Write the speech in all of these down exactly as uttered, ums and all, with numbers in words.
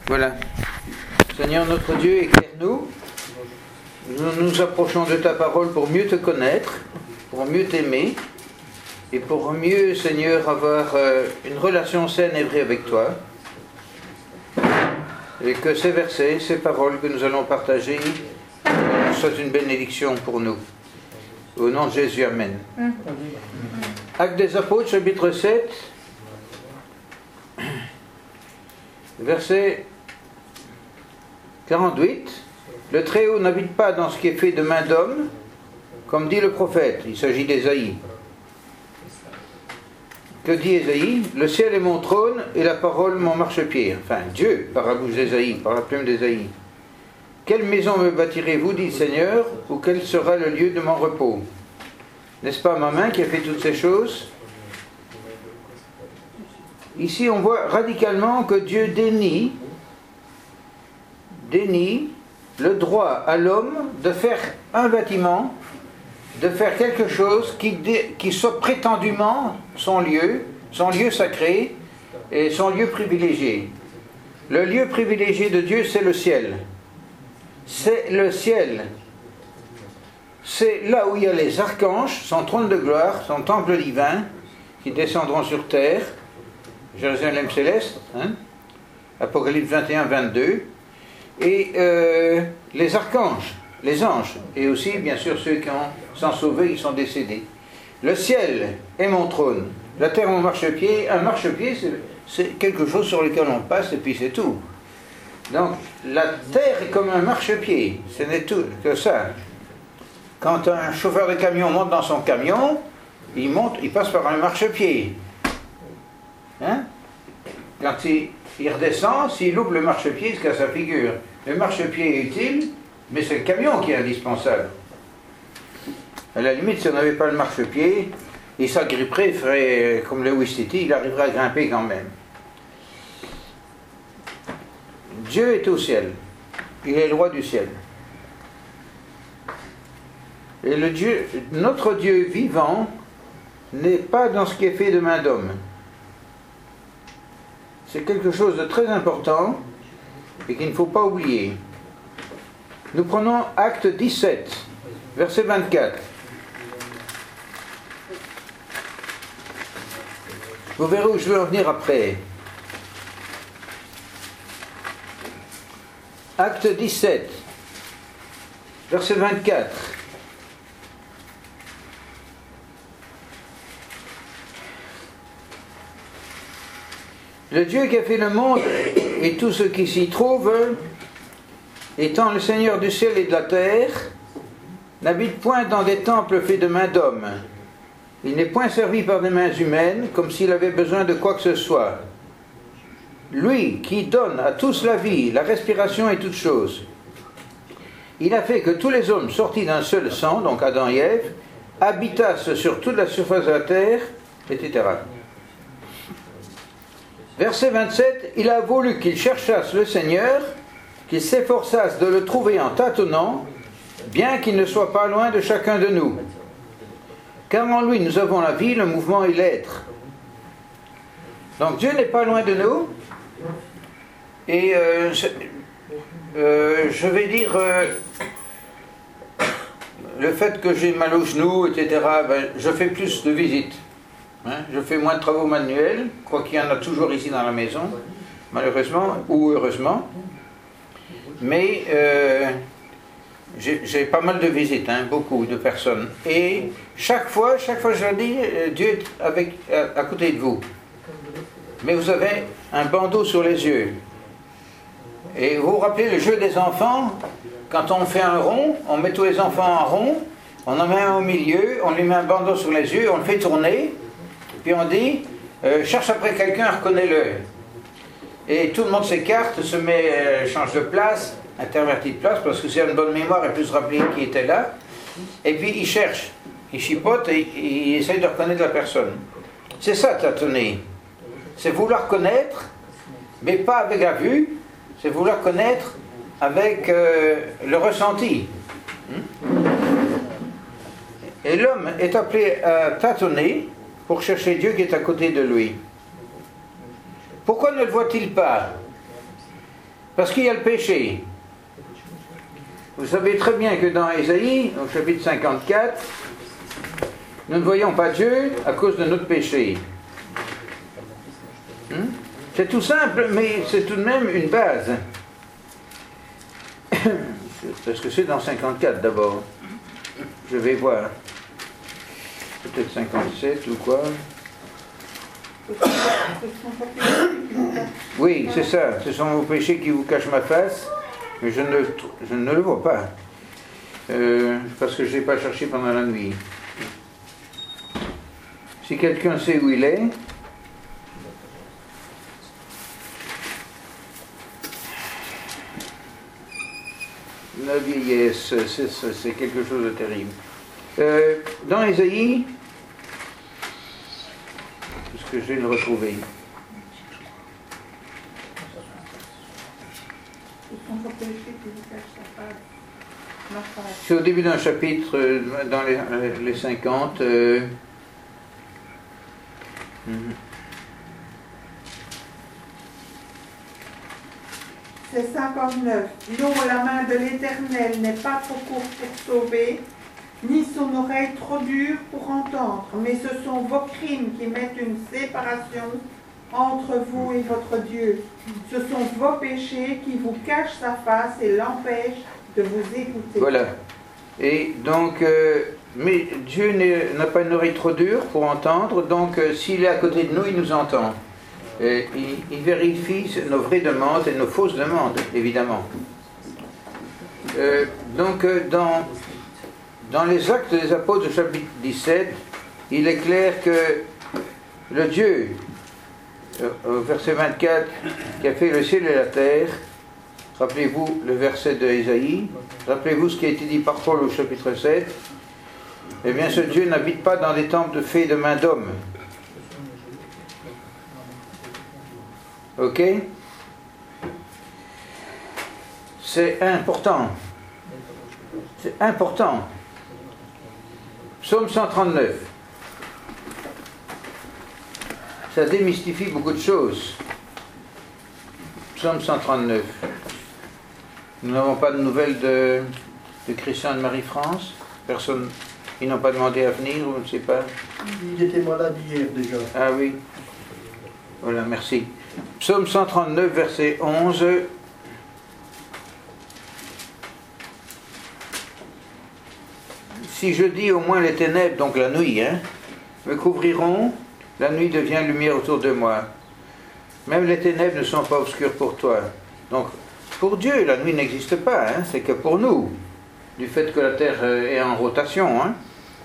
Voilà. Seigneur notre Dieu, éclaire-nous. Nous nous approchons de ta parole pour mieux te connaître, pour mieux t'aimer, et pour mieux, Seigneur, avoir euh, une relation saine et vraie avec toi. Et que ces versets, ces paroles que nous allons partager euh, soient une bénédiction pour nous. Au nom de Jésus, Amen. Mmh. Actes des Apôtres, chapitre sept, verset quarante-huit. Le Très-Haut n'habite pas dans ce qui est fait de main d'homme, comme dit le prophète. Il s'agit d'Ésaïe. Que dit Ésaïe? Le ciel est mon trône et la parole mon marchepied. Enfin, Dieu, par la bouche d'Ésaïe, par la plume d'Ésaïe. Quelle maison me bâtirez-vous, dit le Seigneur, ou quel sera le lieu de mon repos? N'est-ce pas ma main qui a fait toutes ces choses? Ici, on voit radicalement que Dieu dénie, dénie le droit à l'homme de faire un bâtiment, de faire quelque chose qui, dé, qui soit prétendument son lieu, son lieu sacré et son lieu privilégié. Le lieu privilégié de Dieu, c'est le ciel. C'est le ciel. C'est là où il y a les archanges, son trône de gloire, son temple divin, qui descendront sur terre, Jérusalem céleste, hein, Apocalypse vingt et un vingt-deux, et euh, les archanges, les anges, et aussi bien sûr ceux qui ont, sont sauvés, qui sont décédés. Le ciel est mon trône, la terre mon marchepied. Un marchepied, c'est quelque chose sur lequel on passe et puis c'est tout. Donc la terre est comme un marchepied, ce n'est tout que ça. Quand un chauffeur de camion monte dans son camion, il monte, il passe par un marchepied. Hein? Quand il, il redescend, s'il loupe le marchepied, il se casse la figure. Le marchepied est utile, mais c'est le camion qui est indispensable. À la limite, si on n'avait pas le marchepied, il s'agripperait, il ferait comme le Wistiti, il arriverait à grimper quand même. Dieu est au ciel. Il est le roi du ciel. Et le Dieu, notre Dieu vivant n'est pas dans ce qui est fait de main d'homme. C'est quelque chose de très important et qu'il ne faut pas oublier. Nous prenons Acte dix-sept, verset vingt-quatre. Vous verrez où je vais en venir après. Acte dix-sept, verset vingt-quatre. Le Dieu qui a fait le monde et tout ce qui s'y trouve, étant le Seigneur du ciel et de la terre, n'habite point dans des temples faits de mains d'hommes. Il n'est point servi par des mains humaines, comme s'il avait besoin de quoi que ce soit. Lui qui donne à tous la vie, la respiration et toutes choses. Il a fait que tous les hommes sortis d'un seul sang, donc Adam et Ève, habitassent sur toute la surface de la terre, et cetera. Verset vingt-sept, il a voulu qu'ils cherchassent le Seigneur, qu'ils s'efforçassent de le trouver en tâtonnant, bien qu'il ne soit pas loin de chacun de nous. Car en lui nous avons la vie, le mouvement et l'être. Donc Dieu n'est pas loin de nous, et euh, euh, je vais dire, euh, le fait que j'ai mal aux genoux, et cetera, ben, je fais plus de visites. Hein, je fais moins de travaux manuels, quoi qu'il y en a toujours ici dans la maison, malheureusement ou heureusement. Mais euh, j'ai pas mal de visites, hein, beaucoup de personnes. Et chaque fois, chaque fois je leur dis, euh, Dieu est avec, à, à côté de vous. Mais vous avez un bandeau sur les yeux. Et vous vous rappelez le jeu des enfants? Quand on fait un rond, on met tous les enfants en rond, on en met un au milieu, on lui met un bandeau sur les yeux, on le fait tourner. Puis on dit, euh, cherche après quelqu'un, reconnais-le. Et tout le monde s'écarte, se met, euh, change de place, intervertit de place, parce que c'est une bonne mémoire et peut se rappeler qui était là. Et puis il cherche, il chipote et il essaye de reconnaître la personne. C'est ça, tâtonner. C'est vouloir connaître, mais pas avec la vue, c'est vouloir connaître avec euh, le ressenti. Et l'homme est appelé à tâtonner pour chercher Dieu qui est à côté de lui. Pourquoi ne le voit-il pas? Parce qu'il y a le péché. Vous savez très bien que dans Ésaïe, au chapitre cinquante-quatre, nous ne voyons pas Dieu à cause de notre péché. Hmm? C'est tout simple, mais c'est tout de même une base. Parce que c'est dans cinquante-quatre d'abord. Je vais voir. Peut-être cinquante-sept ou quoi. Oui, c'est ça. Ce sont vos péchés qui vous cachent ma face. Mais je ne, je ne le vois pas. Euh, parce que je n'ai pas cherché pendant la nuit. Si quelqu'un sait où il est. La vieillesse, c'est quelque chose de terrible. Euh, dans Ésaïe, est-ce que je vais le retrouver? C'est au début d'un chapitre, dans les, les cinquante. Euh, mm-hmm. C'est cinquante-neuf. Non, la main de l'Éternel n'est pas trop courte pour sauver, ni son oreille trop dure pour entendre, mais ce sont vos crimes qui mettent une séparation entre vous et votre Dieu. Ce sont vos péchés qui vous cachent sa face et l'empêchent de vous écouter. Voilà. Et donc, euh, mais Dieu n'a pas une oreille trop dure pour entendre, donc euh, s'il est à côté de nous, il nous entend. Et il, il vérifie nos vraies demandes et nos fausses demandes, évidemment. Euh, donc, euh, dans, dans les Actes des Apôtres, chapitre dix-sept, il est clair que le Dieu, euh, au verset vingt-quatre, qui a fait le ciel et la terre, rappelez-vous le verset de Ésaïe, rappelez-vous ce qui a été dit par Paul au chapitre sept, eh bien ce Dieu n'habite pas dans des temples de faits de main d'homme. Ok? C'est important. C'est important. Psaume cent trente-neuf. Ça démystifie beaucoup de choses. Psaume cent trente-neuf. Nous n'avons pas de nouvelles de, de Christian de Marie-France. Personne, ils n'ont pas demandé à venir, ou je ne sais pas. Il était malade hier déjà. Ah oui. Voilà, merci. Psaume cent trente-neuf, verset onze. Si je dis au moins les ténèbres, donc la nuit, hein, me couvriront, la nuit devient lumière autour de moi. Même les ténèbres ne sont pas obscures pour toi. Donc, pour Dieu, la nuit n'existe pas, hein, c'est que pour nous, du fait que la Terre est en rotation. Hein.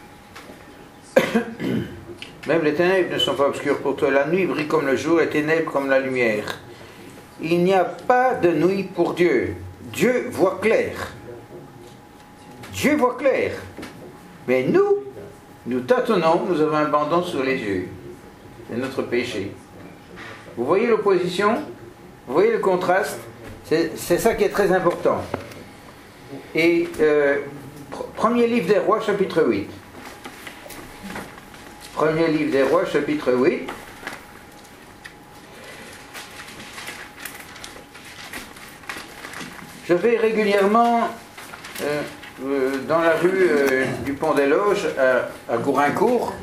Même les ténèbres ne sont pas obscures pour toi. La nuit brille comme le jour, les ténèbres comme la lumière. Il n'y a pas de nuit pour Dieu. Dieu voit clair. Dieu voit clair. Mais nous, nous tâtonnons, nous avons un bandon sur les yeux. C'est notre péché. Vous voyez l'opposition? Vous voyez le contraste? C'est, c'est ça qui est très important. Et euh, pr- premier livre des Rois, chapitre huit. Premier livre des Rois, chapitre huit. Je vais régulièrement euh, euh, dans la rue euh, du Pont des Loges à, à Gourincourt.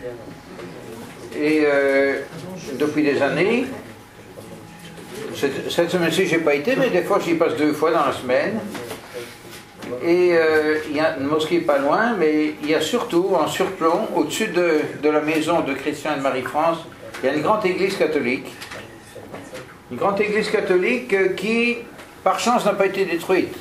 Et euh, depuis des années, cette, cette semaine-ci, je n'ai pas été, mais des fois, j'y passe deux fois dans la semaine. Et euh, il y a une mosquée pas loin, mais il y a surtout, en surplomb, au-dessus de, de la maison de Christian de Marie-France, il y a une grande église catholique. Une grande église catholique qui, par chance, n'a pas été détruite.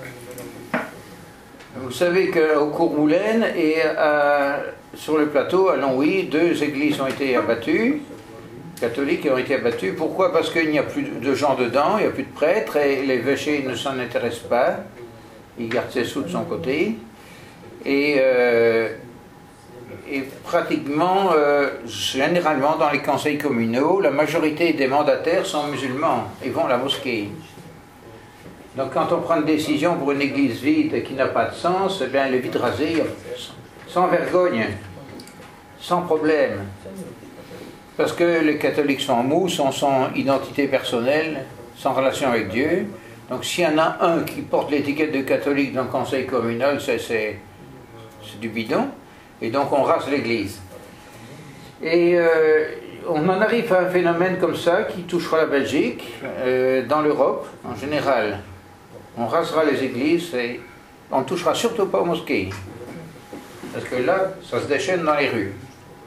Vous savez qu'au Courmoulaine et à, sur le plateau, à Longwy, deux églises ont été abattues, catholiques ont été abattues. Pourquoi? Parce qu'il n'y a plus de gens dedans, il n'y a plus de prêtres, et les évêchés ne s'en intéressent pas. Il garde ses sous de son côté. Et, euh, et pratiquement, euh, généralement, dans les conseils communaux, la majorité des mandataires sont musulmans et vont à la mosquée. Donc quand on prend une décision pour une église vide qui n'a pas de sens, eh bien elle est vite rasée, sans vergogne, sans problème. Parce que les catholiques sont mous, sont sans identité personnelle, sans relation avec Dieu. Donc s'il y en a un qui porte l'étiquette de catholique dans le conseil communal, c'est du bidon. Et donc on rase l'Église. Et euh, on en arrive à un phénomène comme ça qui touchera la Belgique, euh, dans l'Europe en général. On rasera les églises et on ne touchera surtout pas aux mosquées. Parce que là, ça se déchaîne dans les rues.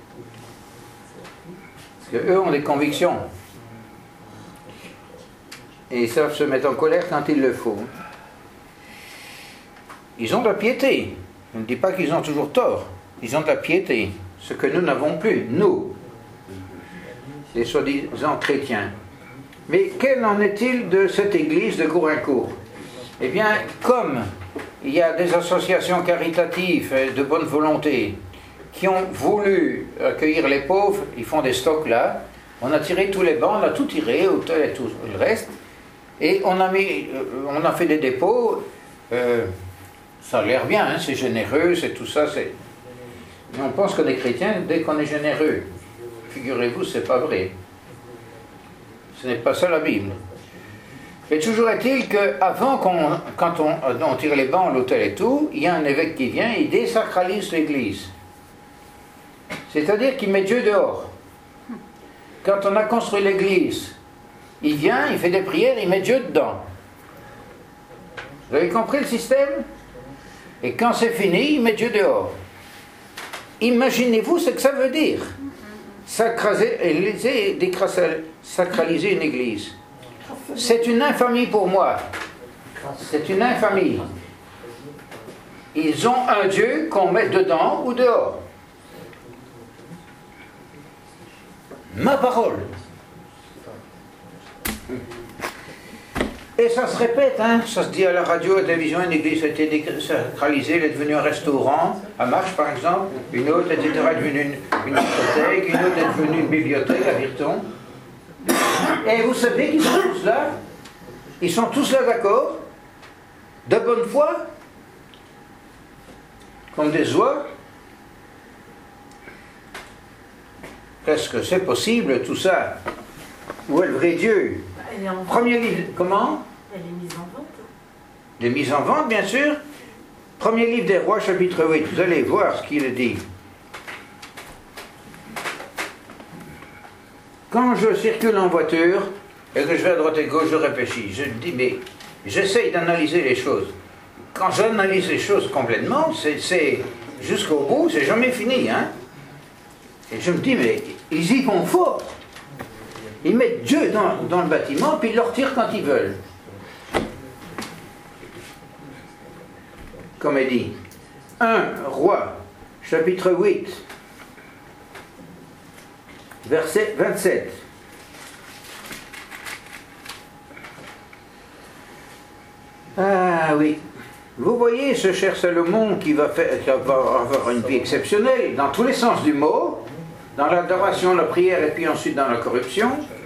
Parce qu'eux ont des convictions. Et ils savent se mettre en colère quand il le faut. Ils ont de la piété. Je ne dis pas qu'ils ont toujours tort. Ils ont de la piété. Ce que nous n'avons plus, nous, les soi-disant chrétiens. Mais quel en est-il de cette église de Gouraincourt? Eh bien, comme il y a des associations caritatives de bonne volonté qui ont voulu accueillir les pauvres, ils font des stocks là, on a tiré tous les bancs, on a tout tiré, hôtel et tout le reste, et on a, mis, on a fait des dépôts, euh, ça a l'air bien, hein, c'est généreux, c'est tout ça, c'est... Mais on pense qu'on est chrétien dès qu'on est généreux. Figurez-vous, c'est pas vrai. Ce n'est pas ça la Bible. Et toujours est-il qu'avant, qu'on, quand on, on tire les bancs, l'autel et tout, il y a un évêque qui vient, il désacralise l'église. C'est-à-dire qu'il met Dieu dehors. Quand on a construit l'église, il vient, il fait des prières, il met Dieu dedans. Vous avez compris le système? Et quand c'est fini, il met Dieu dehors. Imaginez-vous ce que ça veut dire. Sacraliser, sacraliser une église. C'est une infamie pour moi. C'est une infamie. Ils ont un Dieu qu'on met dedans ou dehors. Ma parole. Et ça se répète, hein, ça se dit à la radio, à la télévision, une église a été désacralisée, elle est devenue un restaurant, à Marche par exemple, une autre, et cetera, est devenue une, une bibliothèque, une autre est devenue une bibliothèque à Virton. Et vous savez qu'ils sont tous là, ils sont tous là d'accord, de bonne foi, comme des oies. Est-ce que c'est possible tout ça? Où est le vrai Dieu? Elle est en vente. Premier livre, comment? Elle est mise en vente. Elle est mise en vente, bien sûr. Premier livre des Rois, chapitre huit. Vous allez voir ce qu'il dit. Quand je circule en voiture et que je vais à droite et gauche, je réfléchis. Je me dis, mais j'essaye d'analyser les choses. Quand j'analyse les choses complètement, c'est jusqu'au bout, c'est jamais fini. Hein? Et je me dis, mais ils y vont fort. Ils mettent Dieu dans, dans le bâtiment, puis ils le retirent quand ils veulent. Comme il dit. un Roi, chapitre huit, verset vingt-sept. Ah oui. Vous voyez ce cher Salomon qui va, faire, qui va avoir une vie exceptionnelle, dans tous les sens du mot, dans l'adoration, la prière et puis ensuite dans la corruption.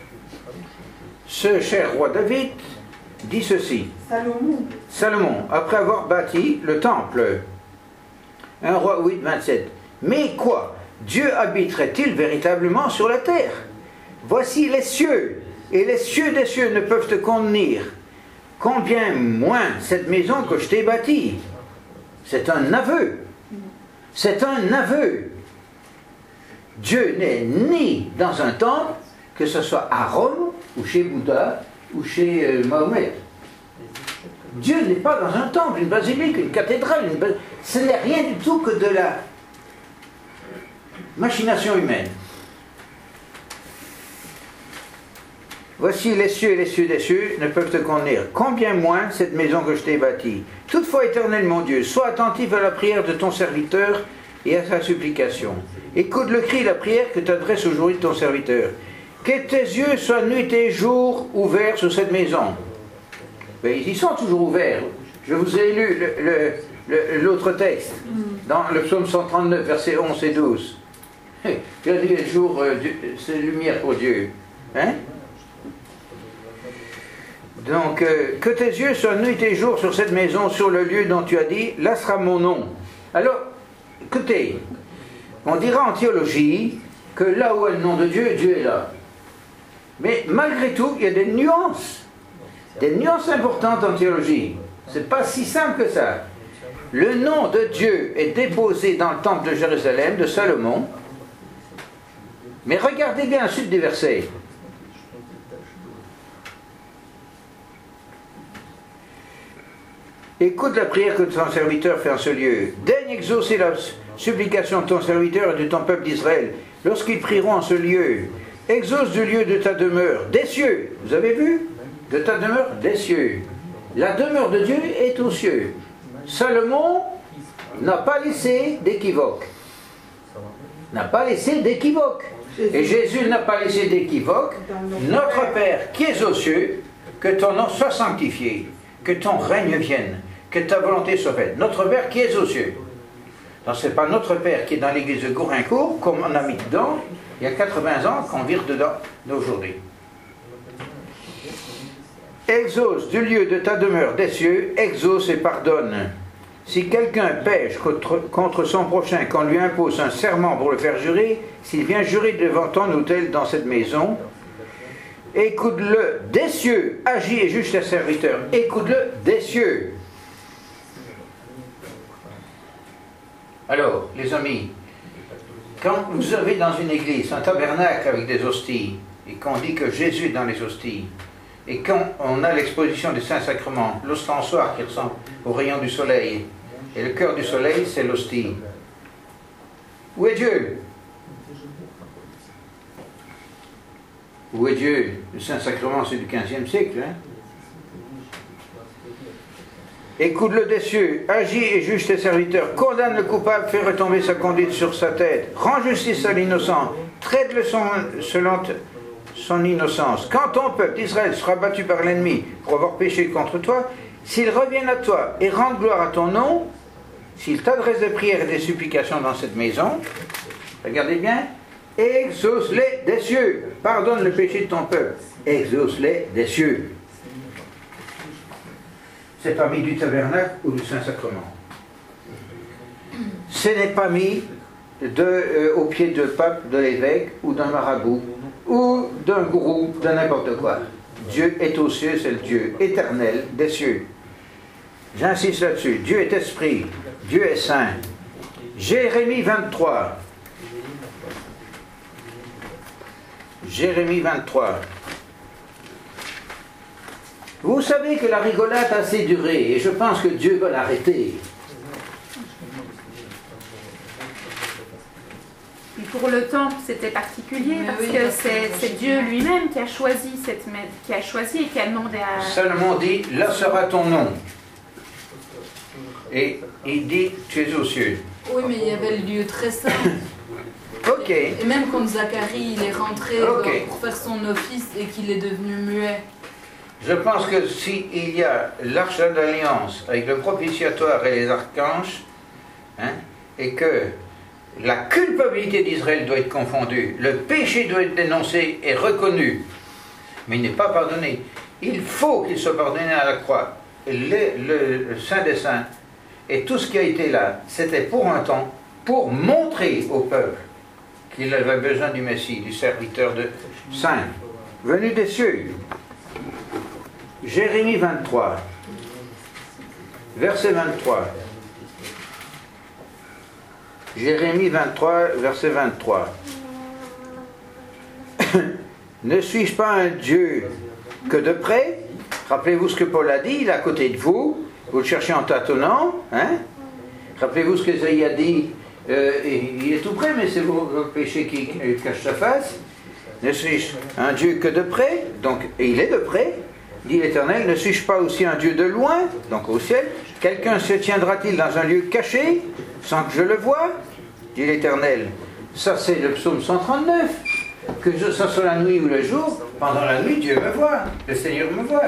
Ce cher roi David dit ceci. Salomon. Salomon, après avoir bâti le temple. un Roi huit, vingt-sept. Mais quoi? Dieu habiterait-il véritablement sur la terre? Voici les cieux, et les cieux des cieux ne peuvent te contenir. Combien moins cette maison que je t'ai bâtie? C'est un aveu. C'est un aveu. Dieu n'est ni dans un temple, que ce soit à Rome, ou chez Bouddha, ou chez euh, Mahomet. Dieu n'est pas dans un temple, une basilique, une cathédrale. Une bas... Ce n'est rien du tout que de la machination humaine. Voici les cieux et les cieux des cieux ne peuvent te contenir. Combien moins cette maison que je t'ai bâtie. Toutefois, Éternel mon Dieu, sois attentif à la prière de ton serviteur et à sa supplication. Écoute le cri et la prière que t'adresse aujourd'hui ton serviteur. Que tes yeux soient nuit et jour ouverts sur cette maison. Mais ils y sont toujours ouverts. Je vous ai lu l'autre texte, dans le psaume cent trente-neuf, versets onze et douze. Tu as dit le jour, euh, c'est lumière pour Dieu. Hein? Donc, euh, que tes yeux soient nuit et jour sur cette maison, sur le lieu dont tu as dit, là sera mon nom. Alors, écoutez, on dira en théologie que là où est le nom de Dieu, Dieu est là. Mais malgré tout, il y a des nuances. des nuances importantes en théologie. C'est pas si simple que ça. Le nom de Dieu est déposé dans le temple de Jérusalem, de Salomon. Mais regardez bien la suite des versets. Écoute la prière que ton serviteur fait en ce lieu. Daigne exaucer la supplication de ton serviteur et de ton peuple d'Israël lorsqu'ils prieront en ce lieu. Exauce du lieu de ta demeure, des cieux. Vous avez vu? De ta demeure, des cieux. La demeure de Dieu est aux cieux. Salomon n'a pas laissé d'équivoque. N'a pas laissé d'équivoque. Et Jésus n'a pas laissé d'équivoque. Notre Père qui es aux cieux, que ton nom soit sanctifié, que ton règne vienne, que ta volonté soit faite. Notre Père qui es aux cieux. Donc ce n'est pas notre Père qui est dans l'église de Gourincourt, comme on a mis dedans, il y a quatre-vingts ans, qu'on vire dedans d'aujourd'hui. Exauce du lieu de ta demeure des cieux, exauce et pardonne. Si quelqu'un pêche contre, contre son prochain, qu'on lui impose un serment pour le faire jurer, s'il vient jurer devant ton autel dans cette maison, écoute-le des cieux, agis et juge tes serviteurs, écoute-le des cieux. Alors, les amis, quand vous avez dans une église un tabernacle avec des hosties, et qu'on dit que Jésus est dans les hosties, et quand on a l'exposition des saints sacrements, l'ostensoir qui ressemble au rayon du soleil, et le cœur du soleil, c'est l'hostie. Où est Dieu? Où est Dieu? Le Saint-Sacrement, c'est du quinzième siècle. Hein? Écoute-le des cieux, agis et juge tes serviteurs, condamne le coupable, fais retomber sa conduite sur sa tête, rends justice à l'innocent, traite-le selon son innocence. Quand ton peuple d'Israël sera battu par l'ennemi pour avoir péché contre toi, s'ils reviennent à toi et rendent gloire à ton nom, s'ils t'adressent des prières et des supplications dans cette maison, regardez bien, exauce-les des cieux, pardonne le péché de ton peuple, exauce-les des cieux. C'est pas mis du tabernacle ou du Saint-Sacrement. Ce n'est pas mis de, euh, au pied de pape, de l'évêque ou d'un marabout ou d'un gourou, de n'importe quoi. Dieu est aux cieux, c'est le Dieu éternel des cieux. J'insiste là-dessus. Dieu est esprit, Dieu est saint. Jérémie vingt-trois. Jérémie vingt-trois. Vous savez que la rigolade a assez duré, et je pense que Dieu va l'arrêter. Pour le temple, c'était particulier, parce oui, que c'est Dieu lui-même qui a choisi cette qui a choisi et qui a demandé à... Salomon dit, là sera ton nom. Et il dit, tu es aux cieux. Oui, mais il y avait le lieu très saint. Ok. Et même quand Zacharie, il est rentré okay. pour faire son office et qu'il est devenu muet. Je pense que s'il y a l'arche d'alliance avec le propitiatoire et les archanges, hein, et que la culpabilité d'Israël doit être confondue, le péché doit être dénoncé et reconnu, mais il n'est pas pardonné. Il faut qu'il soit pardonné à la croix. Le, le, le Saint des Saints et tout ce qui a été là, c'était pour un temps, pour montrer au peuple qu'il avait besoin du Messie, du serviteur de Saint, venu des cieux. Jérémie vingt-trois, verset vingt-trois. Jérémie vingt-trois, verset vingt-trois. Ne suis-je pas un Dieu que de près? Rappelez-vous ce que Paul a dit, il est à côté de vous, vous le cherchez en tâtonnant, hein? Rappelez-vous ce que Isaïe a dit, euh, il est tout près, mais c'est vos péchés qui cachent sa face. Ne suis-je un Dieu que de près? Donc, et il est de près, dit l'Éternel. Ne suis-je pas aussi un Dieu de loin, donc au ciel? Quelqu'un se tiendra-t-il dans un lieu caché, sans que je le voie, dit l'Éternel. Ça, c'est le psaume cent trente-neuf. Que je sois sur la nuit ou le jour, pendant la nuit, Dieu me voit, le Seigneur me voit.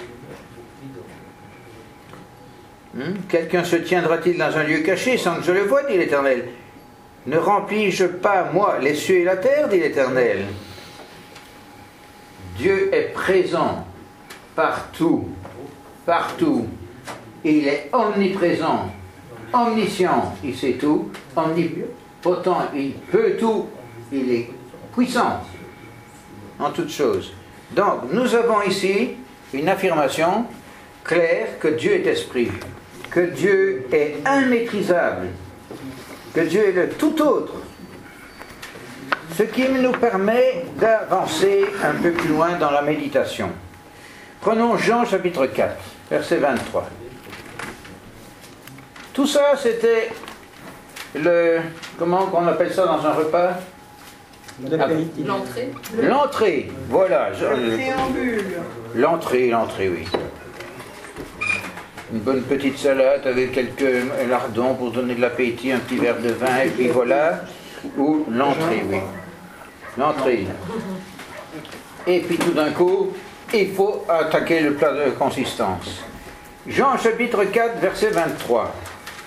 Hmm? Quelqu'un se tiendra-t-il dans un lieu caché sans que je le voie, dit l'Éternel. Ne remplis-je pas, moi, les cieux et la terre, dit l'Éternel. Dieu est présent partout, partout. Il est omniprésent, omniscient, il sait tout, omnipotent, il peut tout, il est puissant en toutes choses. Donc, nous avons ici une affirmation claire que Dieu est esprit, que Dieu est immaîtrisable, que Dieu est le tout autre. Ce qui nous permet d'avancer un peu plus loin dans la méditation. Prenons Jean chapitre quatre, verset vingt-trois. Tout ça, c'était le... Comment on appelle ça dans un repas? L'entrée. L'entrée, voilà. Le préambule. L'entrée, l'entrée, oui. Une bonne petite salade avec quelques lardons pour donner de l'appétit, un petit verre de vin, et puis voilà. Ou l'entrée, oui. L'entrée. Et puis tout d'un coup, il faut attaquer le plat de consistance. Jean chapitre quatre, verset vingt-trois.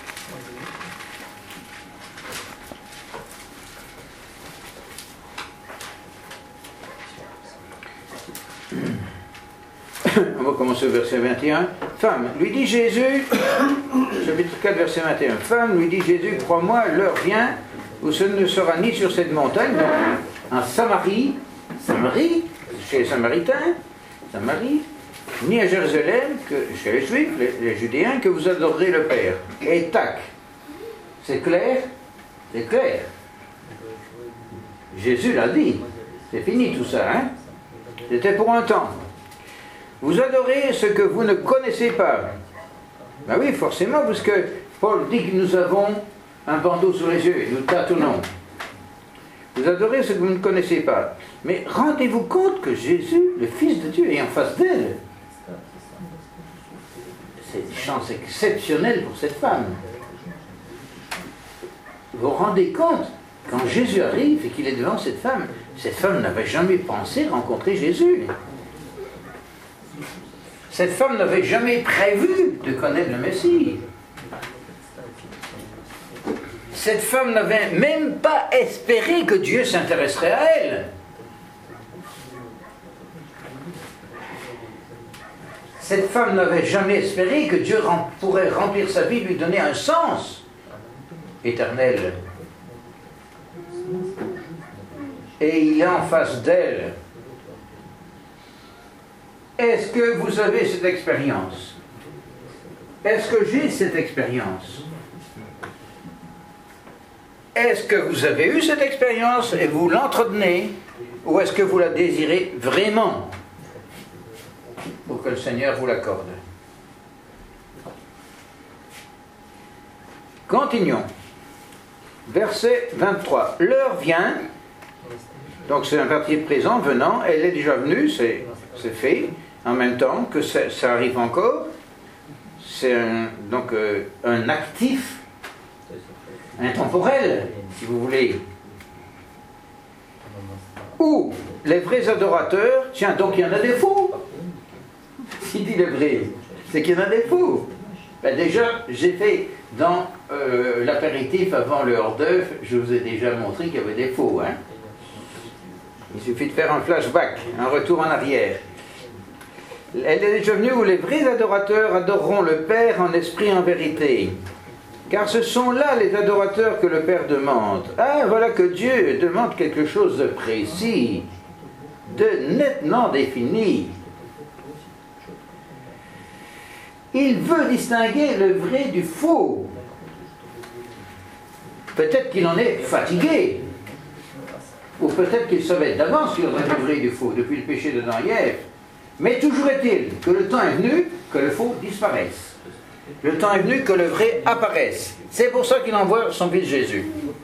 On va commencer au verset vingt et un. Femme, lui dit Jésus, chapitre quatre, verset vingt et un. Femme, lui dit Jésus, crois-moi, l'heure vient où ce ne sera ni sur cette montagne, en Samarie, Samarie, chez les Samaritains, Samarie, ni à Jérusalem, que chez les Juifs, les, les Judéens, que vous adorerez le Père. Et tac, c'est clair, c'est clair. Jésus l'a dit, c'est fini tout ça, hein? C'était pour un temps. Vous adorez ce que vous ne connaissez pas. Ben oui, forcément, parce que Paul dit que nous avons un bandeau sur les yeux et nous tâtonnons. Vous adorez ce que vous ne connaissez pas. Mais rendez-vous compte que Jésus, le Fils de Dieu, est en face d'elle. C'est une chance exceptionnelle pour cette femme. Vous vous rendez compte, quand Jésus arrive et qu'il est devant cette femme, cette femme n'avait jamais pensé rencontrer Jésus. Cette femme n'avait jamais prévu de connaître le Messie. Cette femme n'avait même pas espéré que Dieu s'intéresserait à elle. Cette femme n'avait jamais espéré que Dieu pourrait remplir sa vie, lui donner un sens éternel. Et il est en face d'elle. Est-ce que vous avez cette expérience? Est-ce que j'ai cette expérience? Est-ce que vous avez eu cette expérience et vous l'entretenez, ou est-ce que vous la désirez vraiment pour que le Seigneur vous l'accorde? Continuons. Verset vingt-trois. L'heure vient, donc c'est un particip présent, venant, elle est déjà venue, c'est, c'est fait, en même temps que ça, ça arrive encore. C'est un, donc euh, un actif intemporel, si vous voulez. Ou les vrais adorateurs, tiens, donc il y en a des faux. S'il dit les vrais, c'est qu'il y en a des faux. Ben déjà, j'ai fait dans euh, l'apéritif avant le hors-d'œuvre, je vous ai déjà montré qu'il y avait des faux. Hein. Il suffit de faire un flashback, un retour en arrière. Elle est déjà venue où les vrais adorateurs adoreront le Père en esprit et en vérité. Car ce sont là les adorateurs que le Père demande. Ah, voilà que Dieu demande quelque chose de précis, de nettement défini. Il veut distinguer le vrai du faux. Peut-être qu'il en est fatigué. Ou peut-être qu'il savait d'avance qu'il y aurait du vrai et du faux, depuis le péché de Dan et Ève. Mais toujours est-il que le temps est venu que le faux disparaisse. Le temps est venu que le vrai apparaisse. C'est pour ça qu'il envoie son fils Jésus.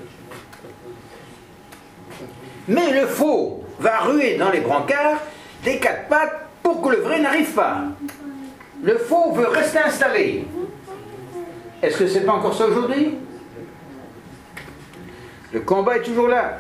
Mais le faux va ruer dans les brancards des quatre pattes pour que le vrai n'arrive pas. Le faux veut rester installé. Est-ce que c'est pas encore ça aujourd'hui? Le combat est toujours là.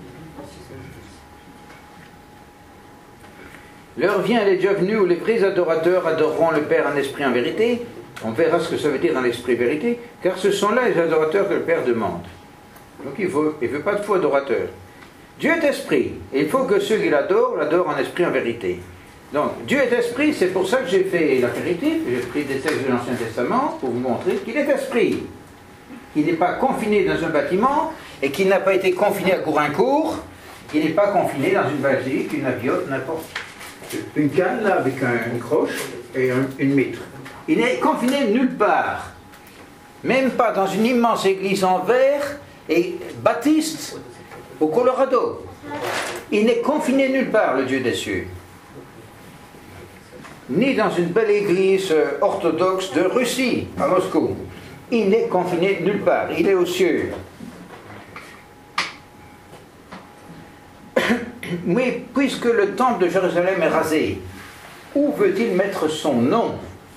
L'heure vient, elle est déjà venue où les vrais adorateurs adoreront le Père en esprit et en vérité. On verra ce que ça veut dire en esprit et vérité, car ce sont là les adorateurs que le Père demande. Donc il ne veut, il veut pas de faux adorateurs. Dieu est esprit, et il faut que ceux qui l'adorent, l'adorent en esprit et en vérité. Donc Dieu est esprit, c'est pour ça que j'ai fait l'apéritif, j'ai pris des textes de l'Ancien Testament pour vous montrer qu'il est esprit. Il n'est pas confiné dans un bâtiment, et qu'il n'a pas été confiné à Courrincourt, qu'il n'est pas confiné dans une basilique, une aviote, n'importe. une canne là avec un, une croche et un, une mitre. Il n'est confiné nulle part. Même pas dans une immense église en verre et baptiste au Colorado. Il n'est confiné nulle part, le Dieu des cieux. Ni dans une belle église orthodoxe de Russie, à Moscou. Il n'est confiné nulle part. Il est aux cieux. Mais puisque le temple de Jérusalem est rasé, où veut-il mettre son nom?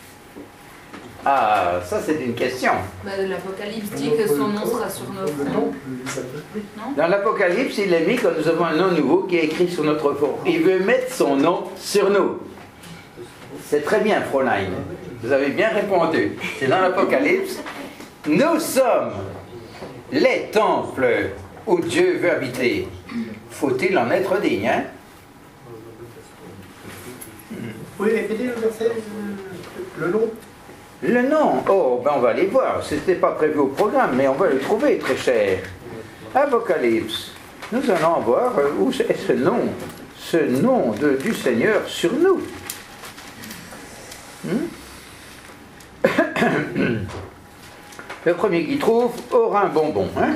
Ah, ça c'est une question. Bah, L'Apocalypse dit que son nom sera sur nos fronts. Dans l'Apocalypse, il est mis que nous avons un nom nouveau qui est écrit sur notre front. Il veut mettre son nom sur nous. C'est très bien, Fräulein. Vous avez bien répondu. C'est dans l'Apocalypse. Nous sommes les temples où Dieu veut habiter. Faut-il en être digne, hein? Vous pouvez répéter le verset, le nom? Le nom, oh, ben on va aller voir. Ce n'était pas prévu au programme, mais on va le trouver, très cher. Apocalypse. Nous allons voir où est ce nom, ce nom de, du Seigneur sur nous. Hmm? Le premier qui trouve aura un bonbon. Hein?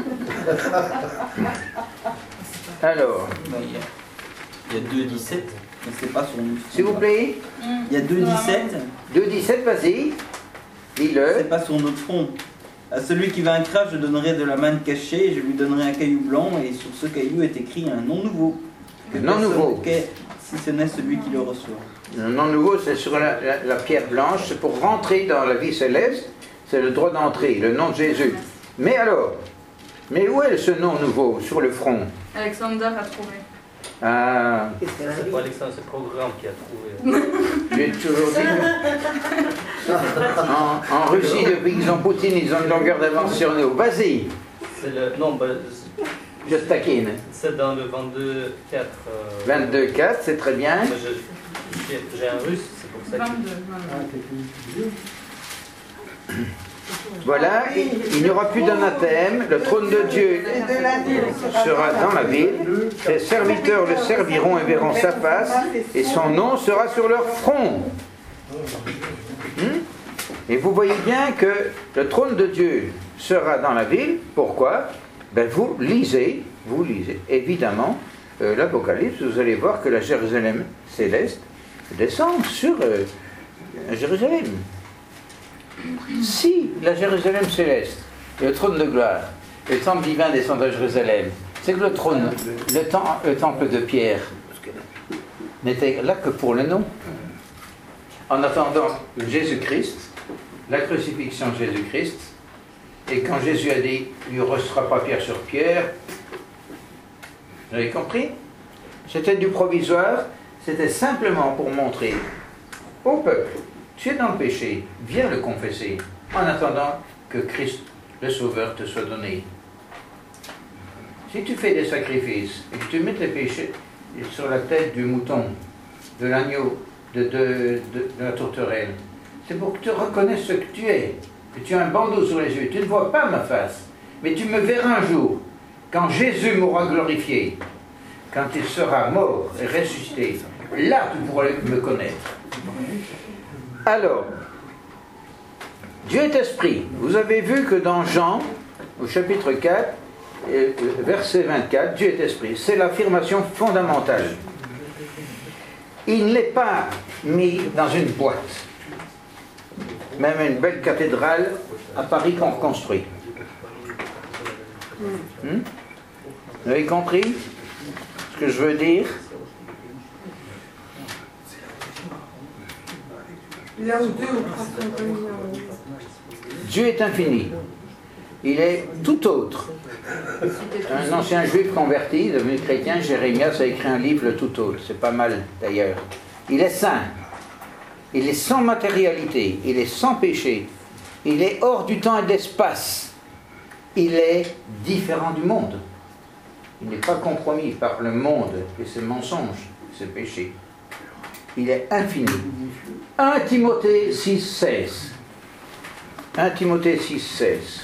Alors. Il y a deux dix-sept, mais c'est pas son. S'il vous plaît. Il y a deux dix-sept. deux dix-sept, vas-y. Dis-le. C'est pas sur notre front. À celui qui vaincra, je donnerai de la manne cachée, et je lui donnerai un caillou blanc, et sur ce caillou est écrit un nom nouveau. Un nom nouveau. Si ce n'est celui qui le reçoit. Un nom nouveau, c'est sur la, la, la pierre blanche, c'est pour rentrer dans la vie céleste, c'est le droit d'entrée, le nom de Jésus. Mais alors, mais où est ce nom nouveau sur le front? Alexander a trouvé. Ah, C'est pas Alexandre, c'est le programme qui a trouvé. j'ai toujours dit. En, en Russie, depuis qu'ils ont Poutine, ils ont une longueur d'avance sur nous. Vas-y, C'est le. Non, bah, je te taquine. c'est dans le vingt-deux quatre. Euh... vingt-deux quatre, c'est très bien. Bah, je- j'ai j'ai un russe, c'est pour ça que. vingt-deux. Voilà, il, il n'y aura plus d'anathème, le trône de Dieu Et de la ville sera dans la ville, ses serviteurs le serviront et verront sa face, et son nom sera sur leur front. Hmm? Et vous voyez bien que le trône de Dieu sera dans la ville. Pourquoi? Ben vous lisez, vous lisez, évidemment, euh, l'Apocalypse, vous allez voir que la Jérusalem céleste descend sur euh, Jérusalem. Si la Jérusalem céleste, le trône de gloire, le temple divin descend à Jérusalem, c'est que le trône, le, tem le temple de Pierre, n'était là que pour le nom. En attendant Jésus-Christ, la crucifixion de Jésus-Christ, et quand Jésus a dit, il ne restera pas pierre sur pierre, vous avez compris? C'était du provisoire, c'était simplement pour montrer au peuple, tu es dans le péché, viens le confesser, en attendant que Christ, le Sauveur, te soit donné. Si tu fais des sacrifices et que tu mets tes péchés sur la tête du mouton, de l'agneau, de, de, de, de la tourterelle, c'est pour que tu reconnaisses ce que tu es, que tu as un bandeau sur les yeux. Tu ne vois pas ma face, mais tu me verras un jour, quand Jésus m'aura glorifié, quand il sera mort et ressuscité. Là, tu pourras me connaître. Alors, Dieu est esprit. Vous avez vu que dans Jean, au chapitre quatre, verset vingt-quatre, Dieu est esprit. C'est l'affirmation fondamentale. Il n'est pas mis dans une boîte. Même une belle cathédrale à Paris qu'on reconstruit. Hmm? Vous avez compris ce que je veux dire? Là où deux ou trois sont réunis. Dieu est infini. Il est tout autre. Un ancien juif converti, devenu chrétien, Jérémias, a écrit un livre, le tout autre. C'est pas mal d'ailleurs. Il est saint. Il est sans matérialité. Il est sans péché. Il est hors du temps et de l'espace. Il est différent du monde. Il n'est pas compromis par le monde et ses mensonges, ses péchés. Il est infini. un Timothée six, seize. un Timothée six, seize.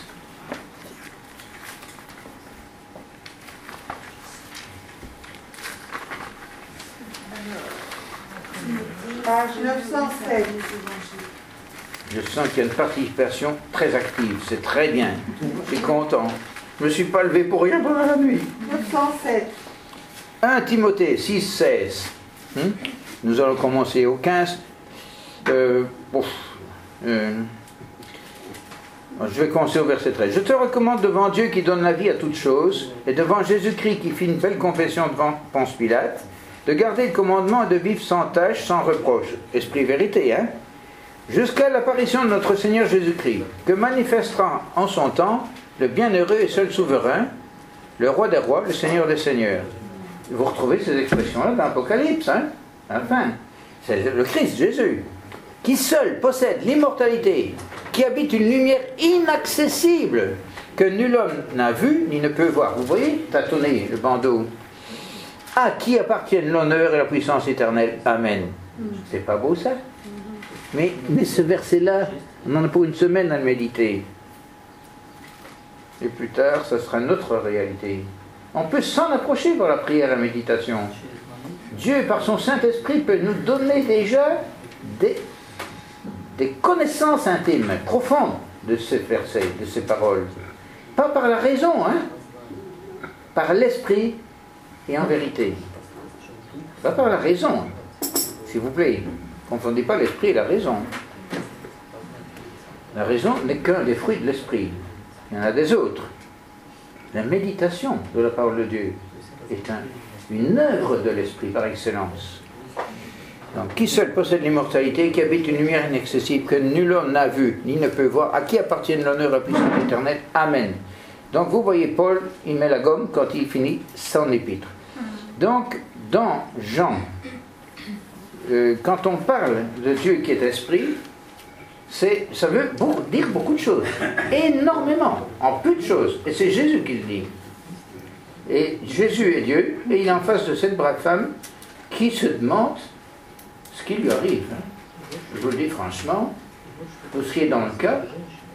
Page neuf cent sept. Je sens qu'il y a une participation très active, c'est très bien. Je suis content. Je ne me suis pas levé pour rien pendant la nuit. neuf cent sept. un Timothée six, seize. Hum? Nous allons commencer au quinze. Euh, ouf, euh, je vais commencer au verset treize. Je te recommande devant Dieu qui donne la vie à toutes choses, et devant Jésus-Christ qui fit une belle confession devant Ponce Pilate, de garder le commandement et de vivre sans tâche, sans reproche. Esprit vérité, hein? Jusqu'à l'apparition de notre Seigneur Jésus-Christ, que manifestera en son temps le bienheureux et seul souverain, le roi des rois, le Seigneur des seigneurs. Vous retrouvez ces expressions-là dans l'Apocalypse, hein? À la fin. C'est le Christ, Jésus, qui seul possède l'immortalité, qui habite une lumière inaccessible, que nul homme n'a vu ni ne peut voir. Vous voyez, tâtonnez le bandeau. À qui appartiennent l'honneur et la puissance éternelle. Amen. C'est pas beau ça? Mais, mais ce verset-là, on en a pour une semaine à le méditer. Et plus tard, ça sera notre réalité. On peut s'en approcher par la prière et la méditation. Dieu, par son Saint-Esprit, peut nous donner déjà des, des connaissances intimes, profondes de ces versets, de ces paroles. Pas par la raison, hein? Par l'Esprit et en vérité. Pas par la raison, s'il vous plaît. Ne confondez pas l'esprit et la raison. La raison n'est qu'un des fruits de l'esprit. Il y en a des autres. La méditation de la parole de Dieu est un, une œuvre de l'esprit par excellence. Donc, qui seul possède l'immortalité, qui habite une lumière inaccessible que nul homme n'a vue ni ne peut voir, à qui appartiennent l'honneur et la puissance éternelle. Amen. Donc, vous voyez, Paul, il met la gomme quand il finit son épître. Donc, dans Jean, Euh, quand on parle de Dieu qui est esprit, c'est, ça veut beaucoup, dire beaucoup de choses, énormément, en peu de choses, et c'est Jésus qui le dit. Et Jésus est Dieu, et il est en face de cette brave femme qui se demande ce qui lui arrive. Je vous le dis franchement, vous seriez dans le cas,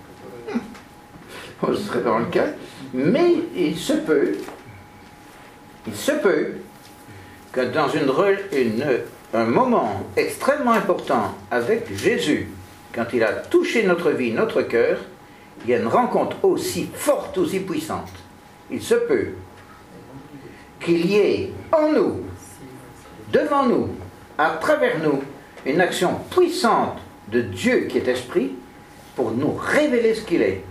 vous serez dans le cas, mais il se peut, il se peut que dans une, une un moment extrêmement important avec Jésus, quand il a touché notre vie, notre cœur, il y a une rencontre aussi forte, aussi puissante. Il se peut qu'il y ait en nous, devant nous, à travers nous, une action puissante de Dieu qui est esprit pour nous révéler ce qu'il est.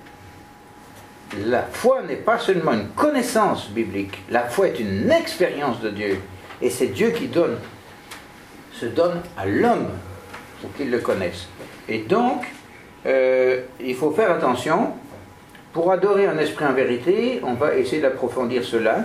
La foi n'est pas seulement une connaissance biblique, la foi est une expérience de Dieu, et c'est Dieu qui donne se donne à l'homme pour qu'il le connaisse. Et donc, euh, il faut faire attention. Pour adorer un esprit en vérité, on va essayer d'approfondir cela.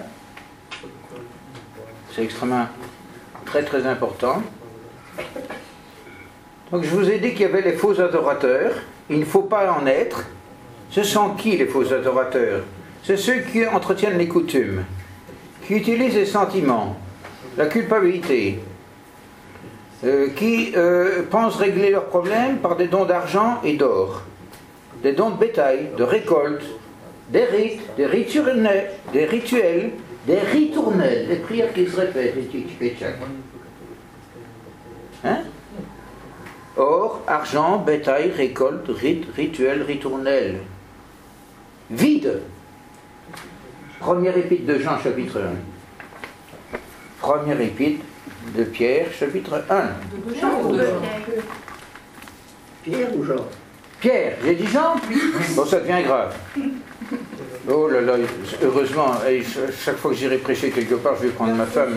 C'est extrêmement, très très important. Donc, je vous ai dit qu'il y avait les faux adorateurs. Il ne faut pas en être. Ce sont qui les faux adorateurs? C'est ceux qui entretiennent les coutumes, qui utilisent les sentiments, la culpabilité, Euh, qui euh, pensent régler leurs problèmes par des dons d'argent et d'or, des dons de bétail, de récolte, des rites, des rituels, des rituels, des ritournelles, des prières qui se répètent, et tchac. Hein? Or, argent, bétail, récolte, rite, rituel, ritournelle. Vide. Première épître de Jean, chapitre un. Première épître de Pierre, chapitre un. Jean ou de Jean? Pierre ou Jean? Pierre, j'ai dit Jean? Bon, ça devient grave. Oh là là, heureusement, chaque fois que j'irai prêcher quelque part, je vais prendre ma femme.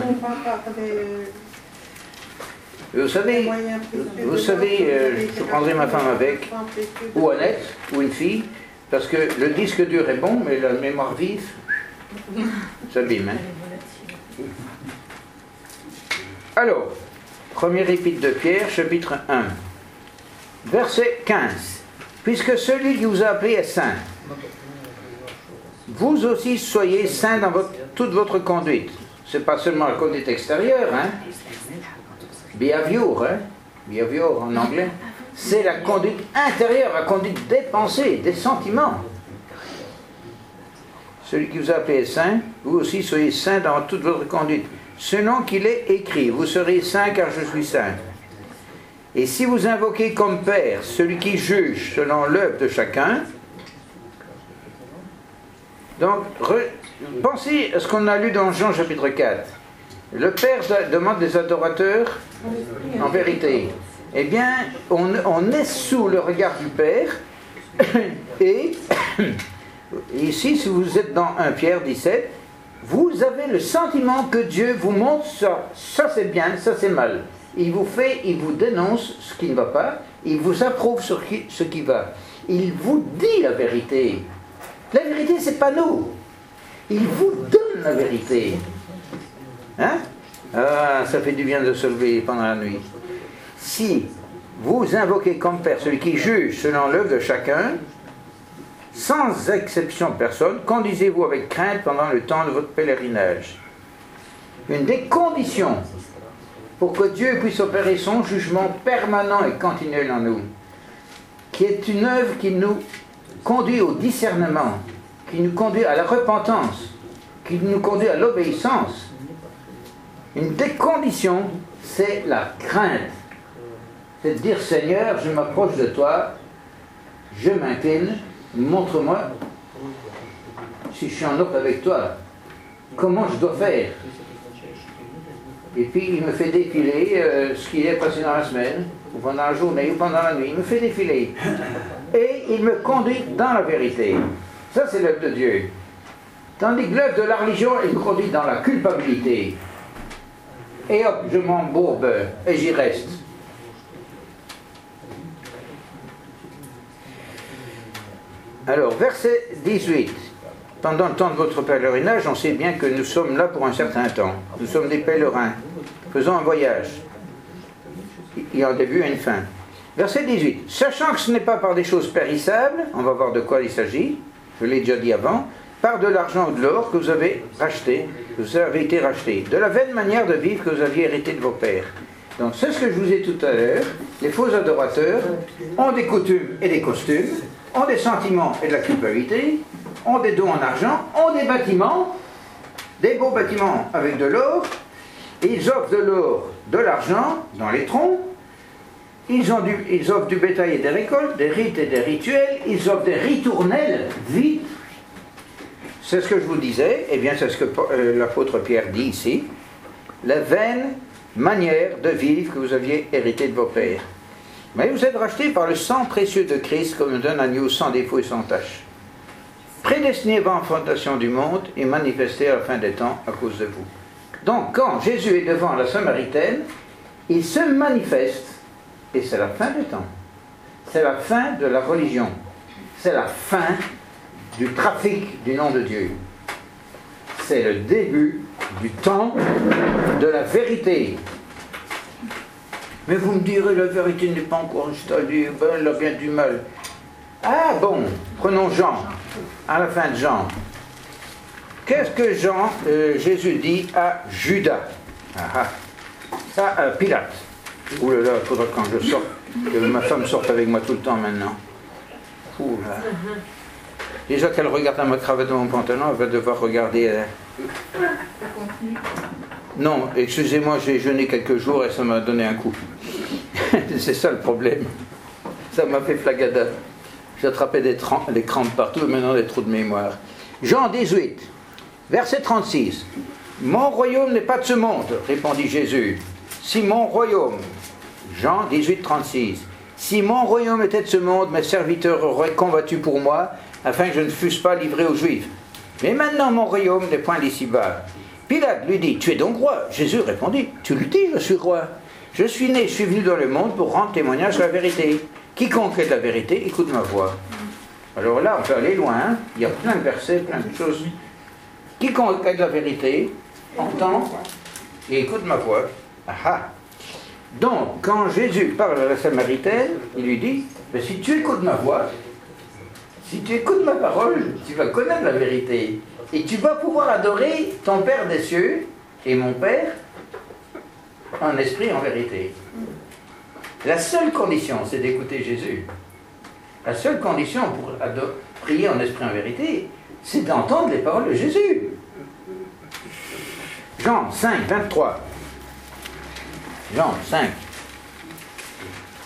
Vous savez, vous savez, euh, je prendrai ma femme avec, ou Annette, ou une fille, parce que le disque dur est bon, mais la mémoire vive, ça abîme, hein. Alors, première épître de Pierre, chapitre un, verset quinze. Puisque celui qui vous a appelé est saint, vous aussi soyez saints dans votre, toute votre conduite. Ce n'est pas seulement la conduite extérieure, hein. Behavior, hein. Behavior en anglais. C'est la conduite intérieure, la conduite des pensées, des sentiments. Celui qui vous a appelé est saint, vous aussi soyez saints dans toute votre conduite. Selon qu'il est écrit, vous serez saints car je suis saint. Et si vous invoquez comme Père celui qui juge selon l'œuvre de chacun, donc re, pensez à ce qu'on a lu dans Jean chapitre quatre. Le Père demande des adorateurs en vérité. Eh bien, on, on est sous le regard du Père, et ici, si vous êtes dans un Pierre dix-sept, vous avez le sentiment que Dieu vous montre ça, ça c'est bien, ça c'est mal. Il vous fait, il vous dénonce ce qui ne va pas, il vous approuve sur qui, ce qui va. Il vous dit la vérité. La vérité, c'est pas nous. Il vous donne la vérité. Hein? Ah, ça fait du bien de se lever pendant la nuit. Si vous invoquez comme Père celui qui juge selon l'œuvre de chacun, sans exception de personne, conduisez-vous avec crainte pendant le temps de votre pèlerinage. Une des conditions pour que Dieu puisse opérer son jugement permanent et continuel en nous, qui est une œuvre qui nous conduit au discernement, qui nous conduit à la repentance, qui nous conduit à l'obéissance. Une des conditions, c'est la crainte. C'est de dire, Seigneur, je m'approche de toi, je m'incline, montre-moi si je suis en ordre avec toi, comment je dois faire. Et puis il me fait défiler euh, ce qui est passé dans la semaine, ou pendant la journée, ou pendant la nuit. Il me fait défiler. Et il me conduit dans la vérité. Ça, c'est l'œuvre de Dieu. Tandis que l'œuvre de la religion, il me conduit dans la culpabilité. Et hop, je m'embourbe et j'y reste. Alors, verset dix-huit. Pendant le temps de votre pèlerinage, on sait bien que nous sommes là pour un certain temps. Nous sommes des pèlerins, faisant un voyage. Il y a un début et une fin. Verset dix-huit. Sachant que ce n'est pas par des choses périssables, on va voir de quoi il s'agit, je l'ai déjà dit avant, par de l'argent ou de l'or que vous avez racheté, que vous avez été racheté, de la vaine manière de vivre que vous aviez hérité de vos pères. Donc c'est ce que je vous ai tout à l'heure. Les faux adorateurs ont des coutumes et des costumes, ont des sentiments et de la culpabilité, ont des dons en argent, ont des bâtiments, des beaux bâtiments avec de l'or, ils offrent de l'or, de l'argent dans les troncs, ils, ont du, ils offrent du bétail et des récoltes, des rites et des rituels, ils offrent des ritournelles vides. C'est ce que je vous disais, et bien c'est ce que euh, l'apôtre Pierre dit ici, la vaine manière de vivre que vous aviez hérité de vos pères. Mais vous êtes rachetés par le sang précieux de Christ comme d'un agneau sans défaut et sans tache, prédestiné avant la fondation du monde et manifesté à la fin des temps à cause de vous. Donc quand Jésus est devant la Samaritaine, il se manifeste, et c'est la fin des temps. C'est la fin de la religion. C'est la fin du trafic du nom de Dieu. C'est le début du temps de la vérité. Mais vous me direz, la vérité n'est pas encore installée, ben, elle a bien du mal. Ah bon, prenons Jean, à la fin de Jean. Qu'est-ce que Jean, euh, Jésus dit à Judas? Ah ah, ça à Pilate. Ouh là là, il faudra quand je sorte, que ma femme sorte avec moi tout le temps maintenant. Ouh là. Déjà qu'elle regarde à ma cravate de mon pantalon, elle va devoir regarder... Euh... Non, excusez-moi, j'ai jeûné quelques jours et ça m'a donné un coup. C'est ça le problème. Ça m'a fait flagada. J'attrapais des, des crampes partout et maintenant des trous de mémoire. Jean dix-huit, verset trente-six. « Mon royaume n'est pas de ce monde, répondit Jésus. Si mon royaume... » Jean dix-huit, trente-six. « Si mon royaume était de ce monde, mes serviteurs auraient combattu pour moi, afin que je ne fusse pas livré aux Juifs. Mais maintenant mon royaume n'est point d'ici-bas. » Pilate lui dit, « Tu es donc roi ?» Jésus répondit, « Tu le dis, je suis roi. Je suis né, je suis venu dans le monde pour rendre témoignage de la vérité. Quiconque est de la vérité, écoute ma voix. » Alors là, on peut aller loin, hein. Il y a plein de versets, plein de choses. Quiconque est de la vérité, entend et écoute ma voix. Ah ah. Donc, quand Jésus parle à la Samaritaine, il lui dit, « Si tu écoutes ma voix, si tu écoutes ma parole, tu vas connaître la vérité. Et tu vas pouvoir adorer ton Père des cieux et mon Père en esprit et en vérité. » La seule condition, c'est d'écouter Jésus. La seule condition pour prier en esprit et en vérité, c'est d'entendre les paroles de Jésus. Jean cinq, vingt-trois. Jean cinq.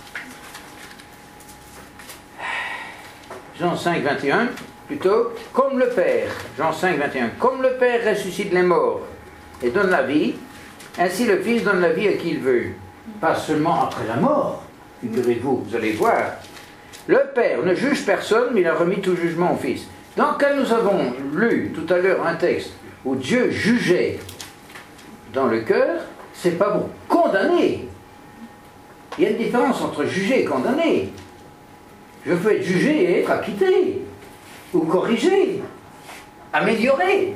Jean cinq, vingt et un, plutôt, comme le Père, Jean cinq, vingt et un, comme le Père ressuscite les morts et donne la vie, ainsi le Fils donne la vie à qui il veut. Pas seulement après la mort, figurez-vous, vous allez voir. Le Père ne juge personne, mais il a remis tout jugement au Fils. Donc, quand nous avons lu tout à l'heure un texte où Dieu jugeait dans le cœur, c'est pas pour condamner. Il y a une différence entre juger et condamner. Je peux être jugé et être acquitté, ou corrigé, amélioré.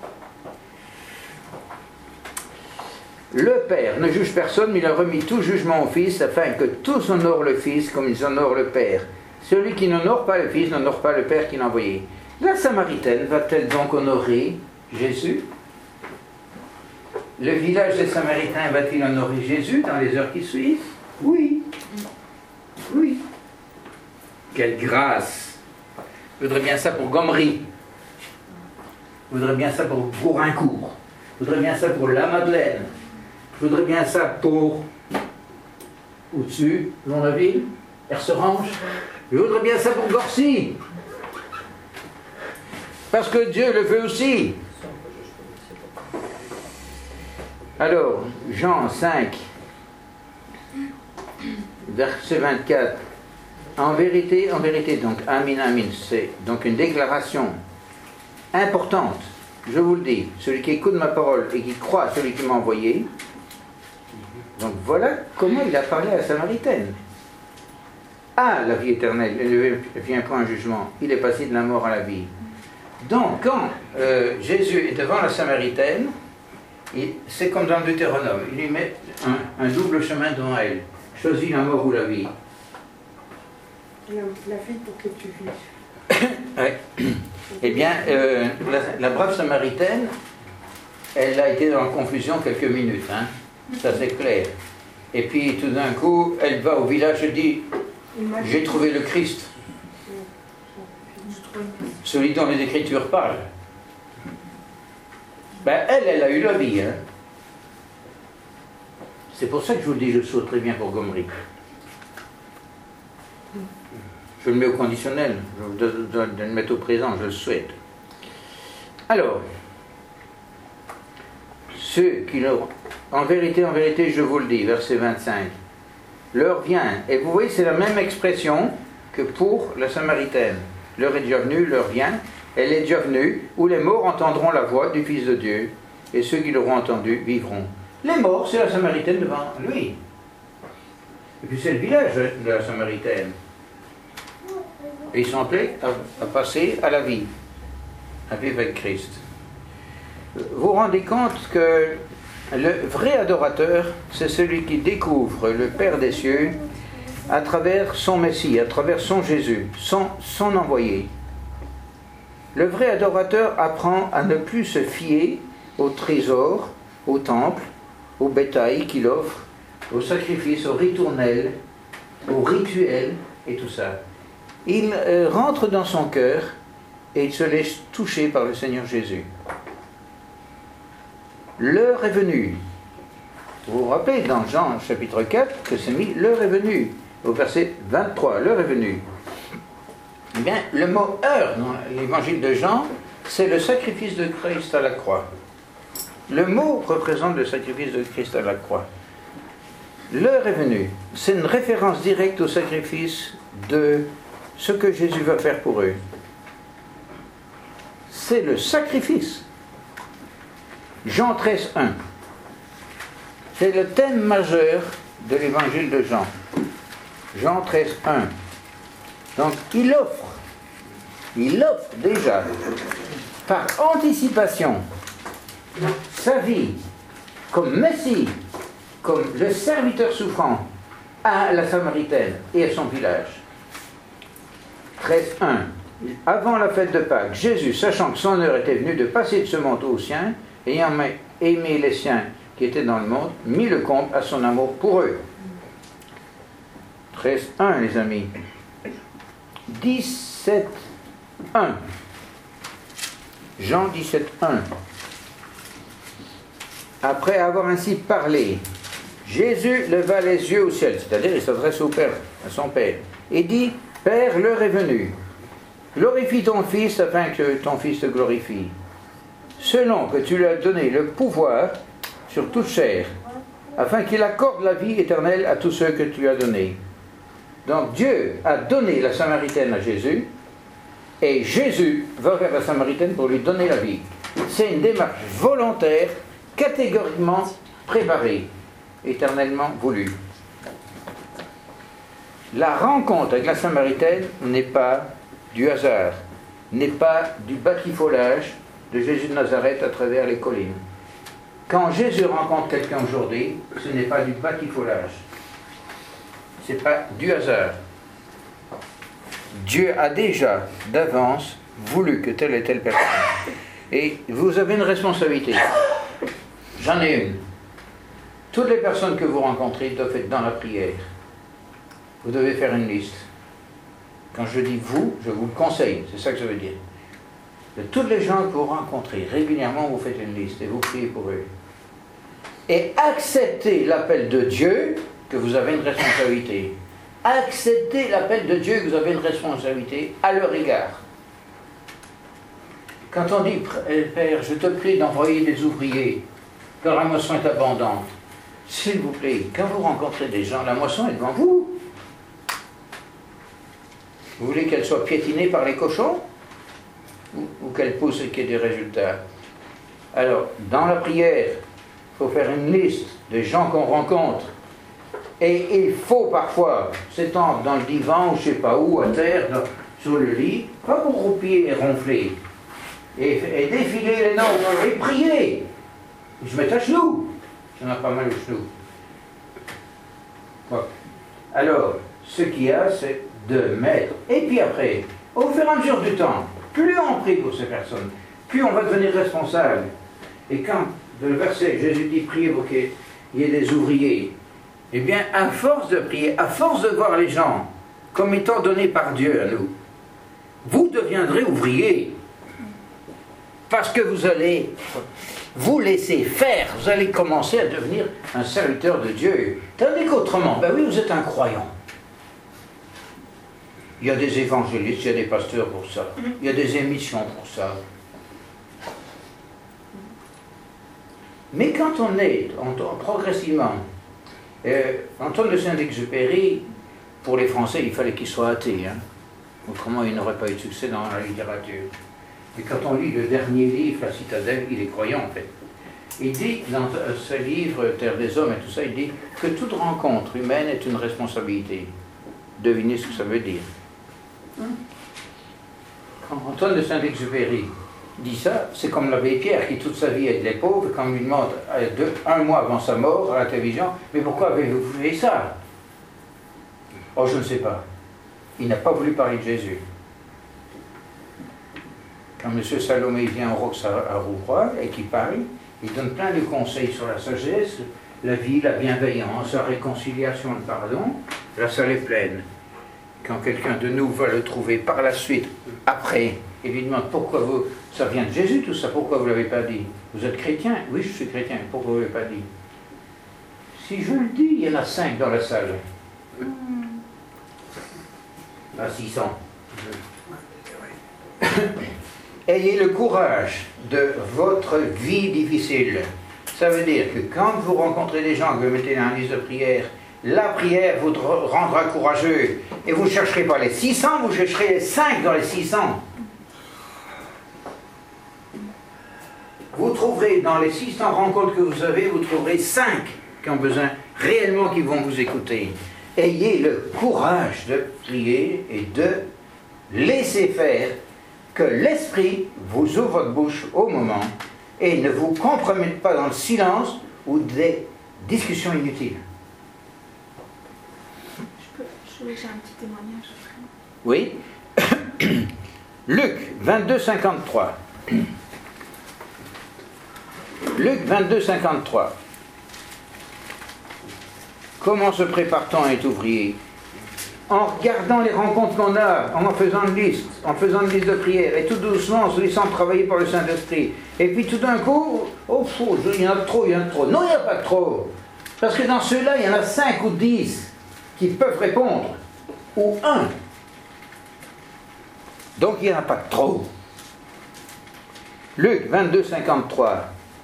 Le Père ne juge personne, mais il a remis tout jugement au Fils, afin que tous honorent le Fils comme ils honorent le Père. Celui qui n'honore pas le Fils n'honore pas le Père qui l'a envoyé. La Samaritaine va-t-elle donc honorer Jésus? Le village des Samaritains va-t-il honorer Jésus dans les heures qui suivent? Oui. Oui. Quelle grâce! Je voudrais bien ça pour Gomery. Je voudrais bien ça pour Bourrincourt. Je voudrais bien ça pour La Madeleine. Je voudrais bien ça pour au-dessus, Longlaville, Herserange. Je voudrais bien ça pour Gorcy. Parce que Dieu le veut aussi. Alors, Jean cinq, verset vingt-quatre. En vérité, en vérité, donc, Amin, Amin, c'est donc une déclaration importante. Je vous le dis, celui qui écoute ma parole et qui croit à celui qui m'a envoyé, donc voilà comment il a parlé à la Samaritaine. Ah, la vie éternelle, il ne vient pas un jugement, il est passé de la mort à la vie. Donc, quand euh, Jésus est devant la Samaritaine, c'est comme dans le Deutéronome, il lui met un, un double chemin devant elle. Choisis la mort ou la vie. La, la vie pour que tu vives. Ouais. Eh bien, euh, la, la brave Samaritaine, elle a été dans la confusion quelques minutes, hein. Ça c'est clair. Et puis tout d'un coup, elle va au village et dit, j'ai trouvé le Christ. Celui dont les Écritures parlent. Ben, elle, elle a eu la vie. Hein. C'est pour ça que je vous dis, je saute très bien pour Gomery. Je le mets au conditionnel, je dois le mettre au présent, je le souhaite. Alors, ceux qui leur... En vérité, en vérité, je vous le dis, verset vingt-cinq, l'heure vient, et vous voyez, c'est la même expression que pour la Samaritaine. L'heure est déjà venue, l'heure vient, elle est déjà venue, où les morts entendront la voix du Fils de Dieu, et ceux qui l'auront entendu vivront. Les morts, c'est la Samaritaine devant lui. Et puis c'est le village de la Samaritaine. Et ils sont appelés à, à passer à la vie, à vivre avec Christ. Vous vous rendez compte que le vrai adorateur, c'est celui qui découvre le Père des cieux à travers son Messie, à travers son Jésus, son, son envoyé. Le vrai adorateur apprend à ne plus se fier au trésor, au temple, au bétail qu'il offre, au sacrifice, au ritournel, au rituel et tout ça. Il euh, rentre dans son cœur et il se laisse toucher par le Seigneur Jésus. L'heure est venue. Vous vous rappelez dans Jean chapitre quatre que c'est mis l'heure est venue. Au verset vingt-trois, l'heure est venue. Eh bien, le mot heure dans l'évangile de Jean, c'est le sacrifice de Christ à la croix. Le mot représente le sacrifice de Christ à la croix. L'heure est venue. C'est une référence directe au sacrifice de ce que Jésus va faire pour eux. C'est le sacrifice. Jean treize, un. C'est le thème majeur de l'évangile de Jean. Jean treize, un. Donc il offre, il offre déjà, par anticipation, sa vie comme Messie, comme le serviteur souffrant à la Samaritaine et à son village. treize, un. Avant la fête de Pâques, Jésus, sachant que son heure était venue de passer de ce monde aux siens, ayant aimé les siens qui étaient dans le monde, mit le comble à son amour pour eux. treize, un, les amis. dix-sept, un. Jean dix-sept, un. Après avoir ainsi parlé, Jésus leva les yeux au ciel, c'est-à-dire il s'adresse au Père, à son Père, et dit, Père, l'heure est venue. Glorifie ton Fils afin que ton Fils te glorifie, selon que tu lui as donné le pouvoir sur toute chair, afin qu'il accorde la vie éternelle à tous ceux que tu lui as donnés. Donc Dieu a donné la Samaritaine à Jésus, et Jésus va vers la Samaritaine pour lui donner la vie. C'est une démarche volontaire, catégoriquement préparée, éternellement voulue. La rencontre avec la Samaritaine n'est pas du hasard, n'est pas du batifolage de Jésus de Nazareth à travers les collines. Quand Jésus rencontre quelqu'un aujourd'hui, ce n'est pas du batifolage, ce n'est pas du hasard. Dieu a déjà d'avance voulu que telle et telle personne. Et vous avez une responsabilité. J'en ai une. Toutes les personnes que vous rencontrez doivent être dans la prière. Vous devez faire une liste. Quand je dis vous, je vous le conseille, c'est ça que ça veut dire. De toutes les gens que vous rencontrez régulièrement, vous faites une liste et vous priez pour eux. Et acceptez l'appel de Dieu que vous avez une responsabilité. Acceptez l'appel de Dieu que vous avez une responsabilité à leur égard. Quand on dit, Père, je te prie d'envoyer des ouvriers, car la moisson est abondante, s'il vous plaît, quand vous rencontrez des gens, la moisson est devant vous. Vous voulez qu'elle soit piétinée par les cochons ou, ou qu'elle pousse et qu'il y ait des résultats? Alors, dans la prière, il faut faire une liste des gens qu'on rencontre. Et il faut parfois s'étendre dans le divan, ou je ne sais pas où, à terre, dans, sur le lit, pas pour roupiller et ronfler, et, et défiler les noms, et prier. Je me mets à genoux. J'en ai pas mal aux genoux. Bon. Alors, ce qu'il y a, c'est de mettre. Et puis après, au fur et à mesure du temps, plus on prie pour ces personnes, plus on va devenir responsable. Et quand, dans le verset, Jésus dit, priez pour qu'il y ait des ouvriers, eh bien, à force de prier, à force de voir les gens comme étant donnés par Dieu à nous, vous deviendrez ouvriers. Parce que vous allez vous laisser faire, vous allez commencer à devenir un serviteur de Dieu. Tandis qu'autrement, ben oui, vous êtes un croyant. Il y a des évangélistes, il y a des pasteurs pour ça. Il y a des émissions pour ça. Mais quand on est, on, progressivement, euh, Antoine de Saint-Exupéry, pour les Français, il fallait qu'il soit athée. Hein. Autrement, il n'aurait pas eu de succès dans la littérature. Et quand on lit le dernier livre, La Citadelle, il est croyant en fait. Il dit, dans ce livre, Terre des Hommes et tout ça, il dit que toute rencontre humaine est une responsabilité. Devinez ce que ça veut dire. Quand Antoine de Saint-Exupéry dit ça, c'est comme l'abbé Pierre qui toute sa vie aide les pauvres, quand on lui demande deux, un mois avant sa mort à la télévision, mais pourquoi avez-vous fait ça? Oh, je ne sais pas. Il n'a pas voulu parler de Jésus. Quand M. Salomé vient au Rox à Rouvroy et qu'il parle, il donne plein de conseils sur la sagesse, la vie, la bienveillance, la réconciliation, le pardon. La salle est pleine. Quand quelqu'un de nous va le trouver par la suite, après, il lui demande pourquoi vous, ça vient de Jésus tout ça, pourquoi vous ne l'avez pas dit? Vous êtes chrétien? Oui, je suis chrétien, pourquoi vous ne l'avez pas dit? Si je le dis, il y en a cinq dans la salle. À six cents. Ayez le courage de votre vie difficile. Ça veut dire que quand vous rencontrez des gens que vous mettez dans un liste de prière, la prière vous rendra courageux. Et vous ne chercherez pas les six cents, vous chercherez les cinq dans les six cents. Vous trouverez dans les six cents rencontres que vous avez, vous trouverez cinq qui ont besoin réellement, qui vont vous écouter. Ayez le courage de prier et de laisser faire, que l'Esprit vous ouvre votre bouche au moment et ne vous compromette pas dans le silence ou des discussions inutiles. Je peux, je, j'ai un petit témoignage. Oui. Luc vingt-deux, cinquante-trois. Luc vingt-deux, cinquante-trois. Comment se prépare-t-on à être ouvrier? En regardant les rencontres qu'on a, en faisant une liste, en faisant une liste de prière, et tout doucement, en se laissant travailler par le Saint-Esprit. Et puis tout d'un coup, oh, il y en a trop, il y en a trop. Non, il n'y a pas trop. Parce que dans ceux-là, il y en a cinq ou dix qui peuvent répondre. Ou un. Donc il n'y en a pas de trop. Luc vingt-deux, cinquante-trois.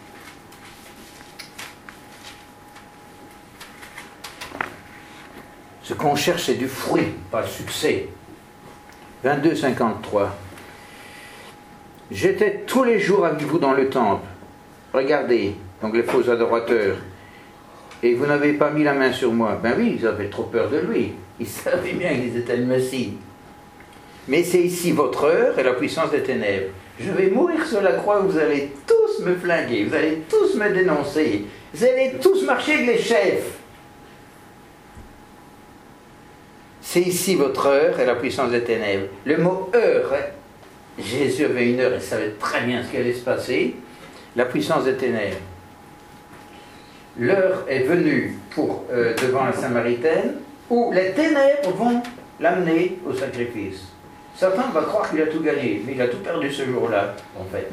Ce qu'on cherche, c'est du fruit, pas le succès. vingt-deux, cinquante-trois. J'étais tous les jours avec vous dans le temple. Regardez, donc les faux adorateurs. Et vous n'avez pas mis la main sur moi. Ben oui, ils avaient trop peur de lui. Ils savaient bien qu'ils étaient le Messie. Mais c'est ici votre heure et la puissance des ténèbres. Je vais mourir sur la croix, vous allez tous me flinguer, vous allez tous me dénoncer, vous allez tous marcher avec les chefs. C'est ici votre heure et la puissance des ténèbres. Le mot heure, Jésus avait une heure, il savait très bien ce qui allait se passer. La puissance des ténèbres. L'heure est venue pour, euh, devant la Samaritaine, où les ténèbres vont l'amener au sacrifice. Certains vont croire qu'il a tout gagné, mais il a tout perdu ce jour-là, en fait.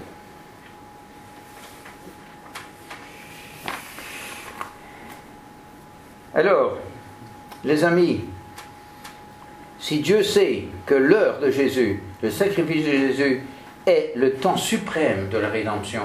Alors, les amis, si Dieu sait que l'heure de Jésus, le sacrifice de Jésus, est le temps suprême de la rédemption,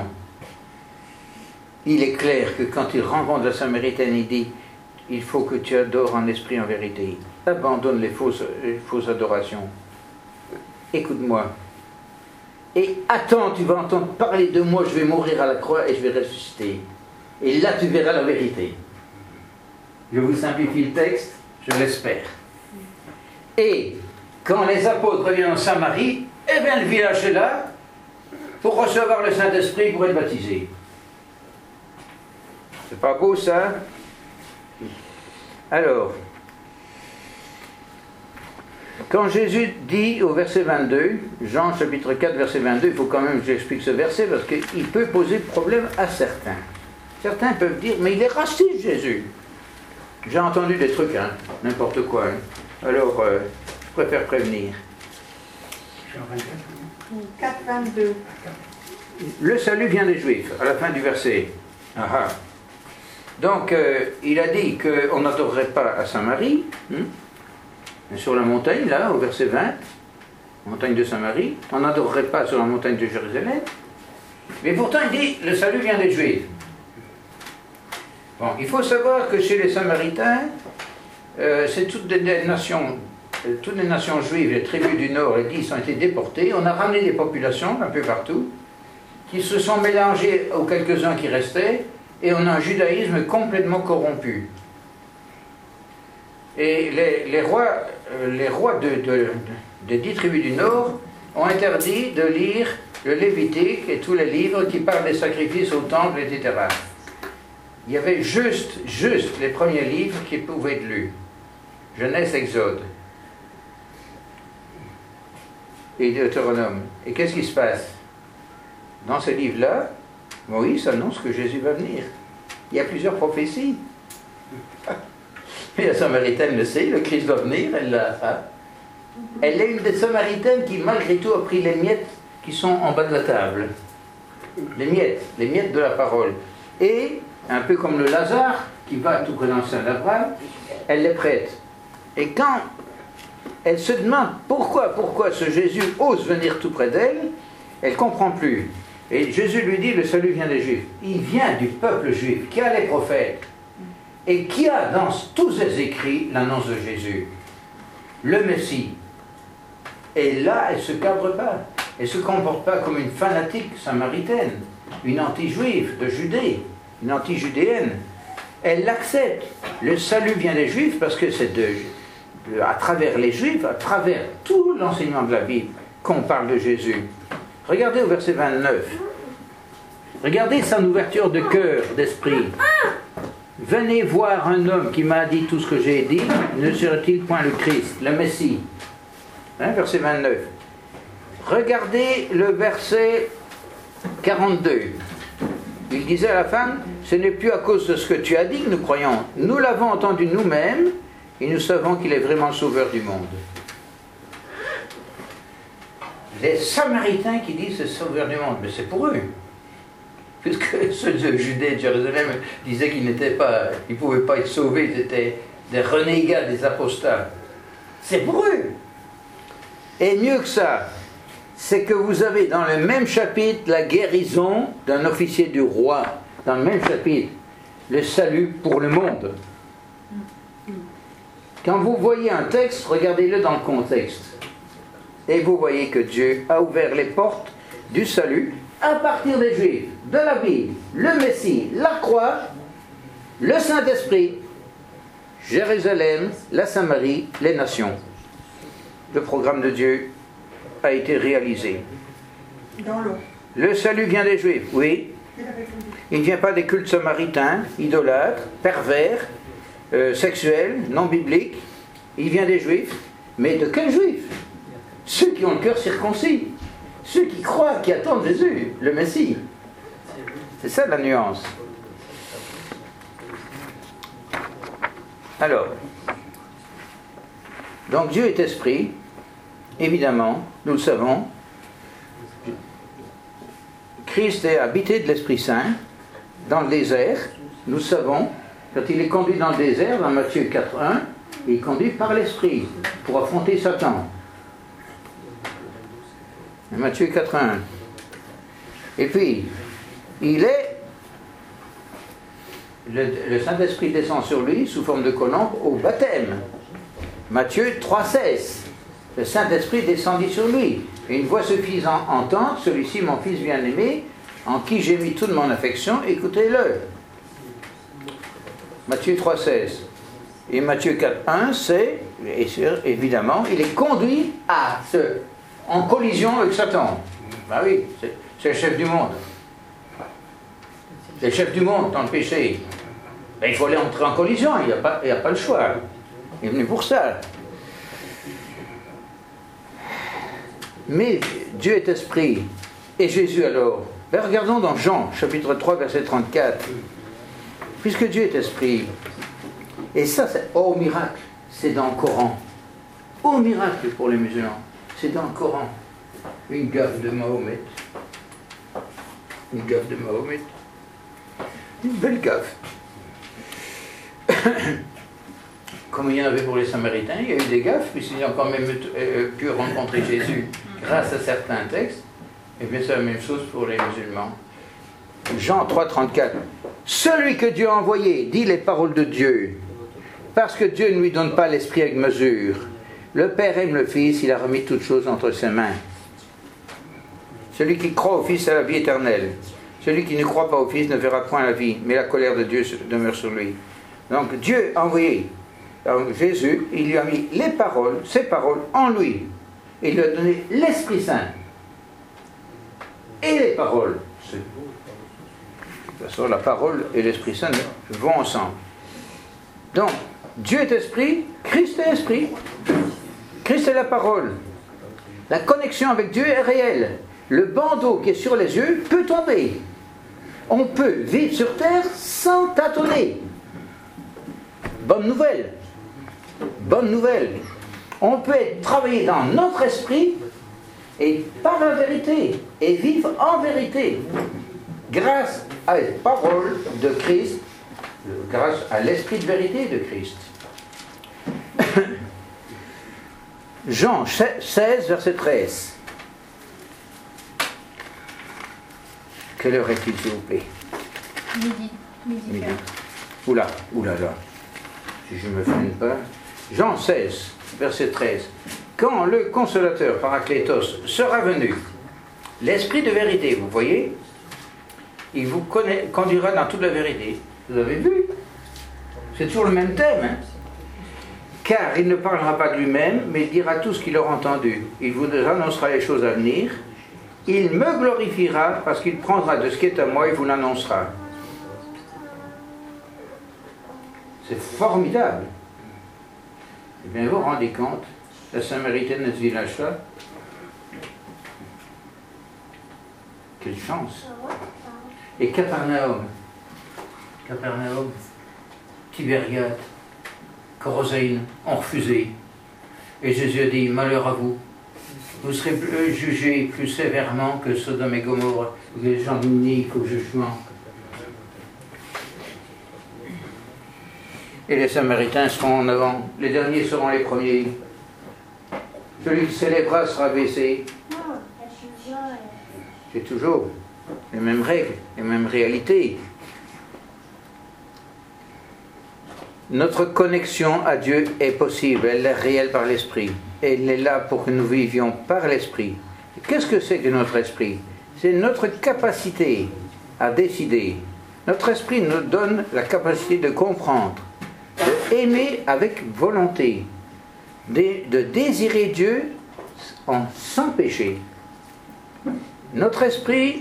il est clair que quand il rencontre la Samaritaine, il dit « Il faut que tu adores en esprit, en vérité. Abandonne les fausses, les fausses adorations. Écoute-moi. Et attends, tu vas entendre parler de moi, je vais mourir à la croix et je vais ressusciter. Et là, tu verras la vérité. » Je vous simplifie le texte, je l'espère. Et quand les apôtres reviennent en Samarie, eh bien le village est là pour recevoir le Saint-Esprit pour être baptisé. C'est pas beau ça? Alors, quand Jésus dit au verset vingt-deux, Jean chapitre quatre verset vingt-deux, il faut quand même que j'explique ce verset parce qu'il peut poser problème à certains. Certains peuvent dire, mais il est raciste Jésus. J'ai entendu des trucs, hein, n'importe quoi. Hein. Alors, euh, je préfère prévenir. quatre vingt-deux. Le salut vient des Juifs, à la fin du verset. Ah ah. Donc, euh, il a dit qu'on n'adorerait pas à Saint-Marie, hein, sur la montagne, là, au verset vingt, montagne de Saint-Marie, on n'adorerait pas sur la montagne de Jérusalem, mais pourtant il dit, le salut vient des Juifs. Bon, il faut savoir que chez les Samaritains, euh, c'est toutes des, des nations, euh, toutes les nations juives, les tribus du Nord et de l'Est ont été déportées, on a ramené des populations un peu partout, qui se sont mélangées aux quelques-uns qui restaient, et on a un judaïsme complètement corrompu. Et les, les rois, euh, les rois de, de, de, des dix tribus du Nord ont interdit de lire le Lévitique et tous les livres qui parlent des sacrifices au temple, et cetera. Il y avait juste, juste les premiers livres qui pouvaient être lus. Genèse, Exode et Deutéronome. Et qu'est-ce qui se passe? Dans ces livres-là, Moïse annonce que Jésus va venir. Il y a plusieurs prophéties. Mais la Samaritaine le sait, le Christ va venir, elle l'a. Hein? Elle est une des Samaritaines qui, malgré tout, a pris les miettes qui sont en bas de la table. Les miettes, les miettes de la parole. Et, un peu comme le Lazare, qui va tout près dans le sein d'Abraham, elle les prête. Et quand elle se demande pourquoi, pourquoi ce Jésus ose venir tout près d'elle, elle ne comprend plus. Et Jésus lui dit, le salut vient des Juifs. Il vient du peuple juif, qui a les prophètes, et qui a dans tous ses écrits l'annonce de Jésus, le Messie. Et là, elle ne se cadre pas. Elle ne se comporte pas comme une fanatique samaritaine, une anti-juive de Judée, une anti-judéenne. Elle l'accepte. Le salut vient des Juifs parce que c'est de, de, à travers les Juifs, à travers tout l'enseignement de la Bible, qu'on parle de Jésus. Regardez au verset vingt-neuf. Regardez son ouverture de cœur, d'esprit. Venez voir un homme qui m'a dit tout ce que j'ai dit, ne serait-il point le Christ, le Messie? Hein, verset vingt-neuf. Regardez le verset quarante-deux. Il disait à la femme, ce n'est plus à cause de ce que tu as dit que nous croyons. Nous l'avons entendu nous-mêmes et nous savons qu'il est vraiment le sauveur du monde. Les Samaritains qui disent c'est le sauveur du monde, mais c'est pour eux. Puisque ceux de Judée et de Jérusalem disaient qu'ils n'étaient pas, ils ne pouvaient pas être sauvés, ils étaient des renégats, des apostats. C'est pour eux. Et mieux que ça, c'est que vous avez dans le même chapitre la guérison d'un officier du roi. Dans le même chapitre, le salut pour le monde. Quand vous voyez un texte, regardez-le dans le contexte. Et vous voyez que Dieu a ouvert les portes du salut à partir des Juifs, de la Bible, le Messie, la croix, le Saint-Esprit, Jérusalem, la Samarie, les nations. Le programme de Dieu a été réalisé. Dans l'eau. Le salut vient des Juifs, oui. Il ne vient pas des cultes samaritains, idolâtres, pervers, euh, sexuels, non bibliques. Il vient des Juifs. Mais de quels Juifs? Ceux qui ont le cœur circoncis. Ceux qui croient, qui attendent Jésus, le Messie. C'est ça la nuance. Alors, donc Dieu est esprit, évidemment, nous le savons. Christ est habité de l'Esprit Saint dans le désert, nous le savons. Quand il est conduit dans le désert, dans Matthieu quatre un, il est conduit par l'Esprit pour affronter Satan. Matthieu quatre un. Et puis, il est, le, le Saint-Esprit descend sur lui sous forme de colombe au baptême. Matthieu trois seize. Le Saint-Esprit descendit sur lui. Et une voix se fit entendre, celui-ci mon fils bien-aimé, en qui j'ai mis toute mon affection, écoutez-le. Matthieu trois seize. Et Matthieu quatre un, c'est, évidemment, il est conduit à ce, en collision avec Satan. Ben oui, c'est, c'est le chef du monde. C'est le chef du monde dans le péché. Ben, il faut aller entrer en collision, il n'y a pas, il n'y a pas le choix. Il est venu pour ça. Mais Dieu est esprit. Et Jésus alors? Ben, regardons dans Jean, chapitre trois, verset trente-quatre. Puisque Dieu est esprit, et ça, c'est, oh miracle, c'est dans le Coran. Oh miracle pour les musulmans, c'est dans le Coran. Une gaffe de Mahomet. Une gaffe de Mahomet. Une belle gaffe. Comme il y en avait pour les Samaritains, il y a eu des gaffes, puisqu'ils ont quand même pu rencontrer Jésus grâce à certains textes. Et bien c'est la même chose pour les musulmans. Jean trois, trente-quatre. Celui que Dieu a envoyé dit les paroles de Dieu, parce que Dieu ne lui donne pas l'esprit avec mesure. Le Père aime le Fils, il a remis toutes choses entre ses mains. Celui qui croit au Fils a la vie éternelle. Celui qui ne croit pas au Fils ne verra point la vie, mais la colère de Dieu demeure sur lui. Donc Dieu a envoyé Jésus, il lui a mis les paroles, ses paroles en lui. Et il lui a donné l'Esprit Saint. Et les paroles. De toute façon, la parole et l'Esprit Saint vont ensemble. Donc, Dieu est esprit, Christ est esprit. Christ est la parole. La connexion avec Dieu est réelle. Le bandeau qui est sur les yeux peut tomber. On peut vivre sur terre sans tâtonner. Bonne nouvelle. Bonne nouvelle. On peut être travaillé dans notre esprit et par la vérité et vivre en vérité grâce à la parole de Christ, grâce à l'esprit de vérité de Christ. Jean seize, verset treize. Quelle heure est-il, s'il vous plaît? Midi. Midi. Midi. Oula, oula là. Si je ne me freine pas. Jean seize, verset treize. Quand le consolateur, Paraclétos, sera venu, l'esprit de vérité, vous voyez, il vous connaît, conduira dans toute la vérité. Vous avez vu? C'est toujours le même thème. Hein? Car il ne parlera pas de lui-même, mais il dira tout ce qu'il aura entendu. Il vous annoncera les choses à venir. Il me glorifiera parce qu'il prendra de ce qui est à moi et vous l'annoncera. C'est formidable. Eh bien, vous vous rendez compte, la Samaritaine de ce village-là, quelle chance. Et Capernaum, Capernaum, Tibériade, Corosaïne ont refusé. Et Jésus a dit, malheur à vous, vous serez plus jugés plus sévèrement que Sodome et Gomorrhe, les gens uniques au jugement. Et les Samaritains seront en avant, les derniers seront les premiers. Celui qui s'élèvera sera baissé. c'est toujours les mêmes règles, les mêmes réalités. Notre connexion à Dieu est possible, elle est réelle par l'Esprit. Elle est là pour que nous vivions par l'Esprit. Qu'est-ce que c'est que notre esprit? C'est notre capacité à décider. Notre esprit nous donne la capacité de comprendre, d'aimer avec volonté, de, de désirer Dieu en, sans péché. Notre esprit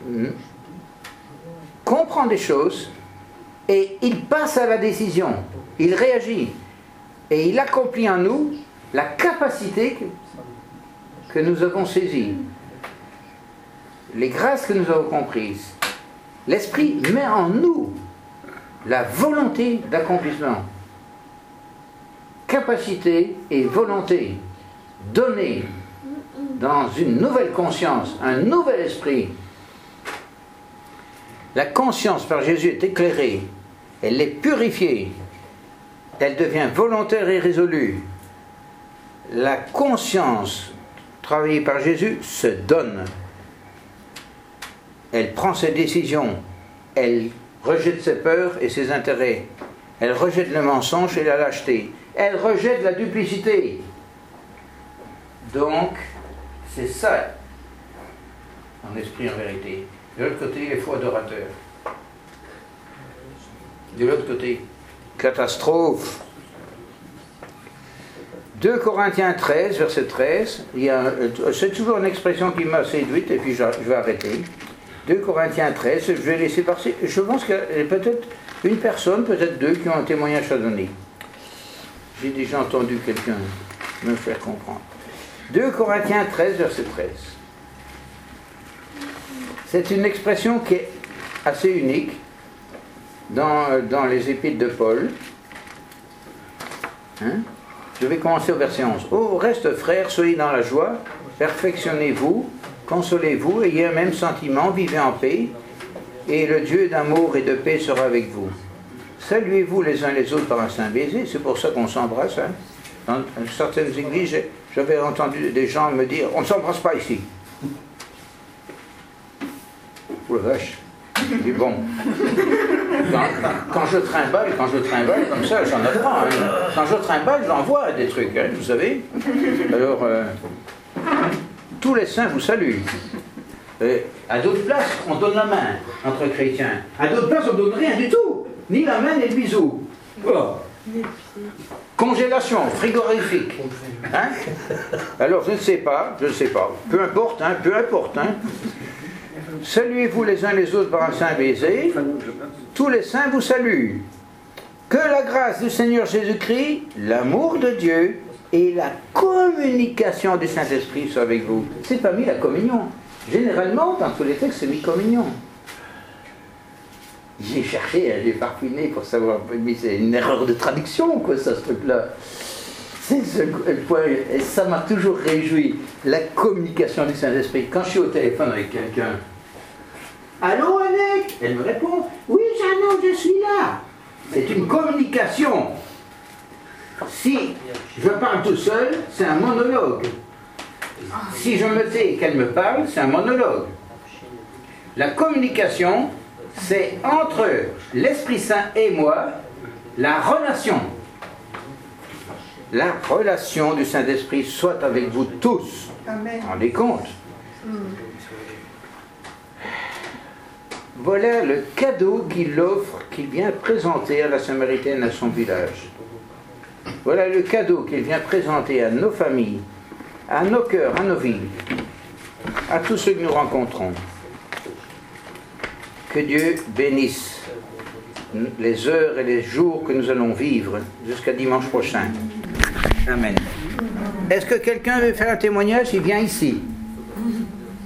comprend des choses et il passe à la décision, il réagit et il accomplit en nous la capacité que, que nous avons saisie, les grâces que nous avons comprises. L'Esprit met en nous la volonté d'accomplissement, capacité et volonté donnée dans une nouvelle conscience, un nouvel esprit. La conscience par Jésus est éclairée, elle est purifiée, elle devient volontaire et résolue. La conscience travaillée par Jésus se donne. Elle prend ses décisions, elle rejette ses peurs et ses intérêts, elle rejette le mensonge et la lâcheté, elle rejette la duplicité. Donc, c'est ça, en esprit, en vérité. De l'autre côté, les faux adorateurs. De l'autre côté, catastrophe. deux Corinthiens treize, verset treize, il y a, c'est toujours une expression qui m'a séduite, et puis je vais arrêter. deux Corinthiens treize, je vais laisser passer. Je pense qu'il y a peut-être une personne, peut-être deux, qui ont un témoignage à donner. J'ai déjà entendu quelqu'un me faire comprendre. deux Corinthiens treize, verset treize. C'est une expression qui est assez unique dans, dans les épîtres de Paul. Hein? Je vais commencer au verset onze. « Au reste, frères, soyez dans la joie, perfectionnez-vous, consolez-vous, ayez un même sentiment, vivez en paix, et le Dieu d'amour et de paix sera avec vous. Saluez-vous les uns les autres par un saint baiser. » C'est pour ça qu'on s'embrasse. Hein? Dans certaines églises, j'avais entendu des gens me dire « On ne s'embrasse pas ici. » Oh la vache. Je dis bon. Quand, quand je trimballe, quand je trimballe comme ça, j'en apprends. Hein. Quand je trimballe, j'envoie des trucs, hein, vous savez. Alors, euh, tous les saints vous saluent. Et à d'autres places, on donne la main entre chrétiens. À d'autres places, on ne donne rien du tout. Ni la main, ni le bisou. Oh. Congélation, frigorifique. Hein? Alors, je ne sais pas, je ne sais pas. Peu importe, hein, peu importe. Hein. Saluez-vous les uns les autres par un saint baiser. Tous les saints vous saluent. Que la grâce du Seigneur Jésus-Christ, l'amour de Dieu et la communication du Saint-Esprit soient avec vous. C'est pas mis la communion. Généralement, dans tous les textes, c'est mis communion. J'ai cherché, j'ai parfumé pour savoir, mais c'est une erreur de traduction, quoi, ça, ce truc-là. C'est ce point, et ça m'a toujours réjoui, la communication du Saint-Esprit. Quand je suis au téléphone avec quelqu'un, « Allô, Annette ?» Elle me répond, « Oui, Jeannot, je suis là. » C'est une communication. Si je parle tout seul, c'est un monologue. Si je me tais et qu'elle me parle, c'est un monologue. La communication, c'est entre l'Esprit Saint et moi, la relation. La relation du Saint-Esprit soit avec vous tous. Amen. Rendez compte. Mm. Voilà le cadeau qu'il offre, qu'il vient présenter à la Samaritaine, à son village. Voilà le cadeau qu'il vient présenter à nos familles, à nos cœurs, à nos vies, à tous ceux que nous rencontrons. Que Dieu bénisse les heures et les jours que nous allons vivre jusqu'à dimanche prochain. Amen. Est-ce que quelqu'un veut faire un témoignage? Il vient ici.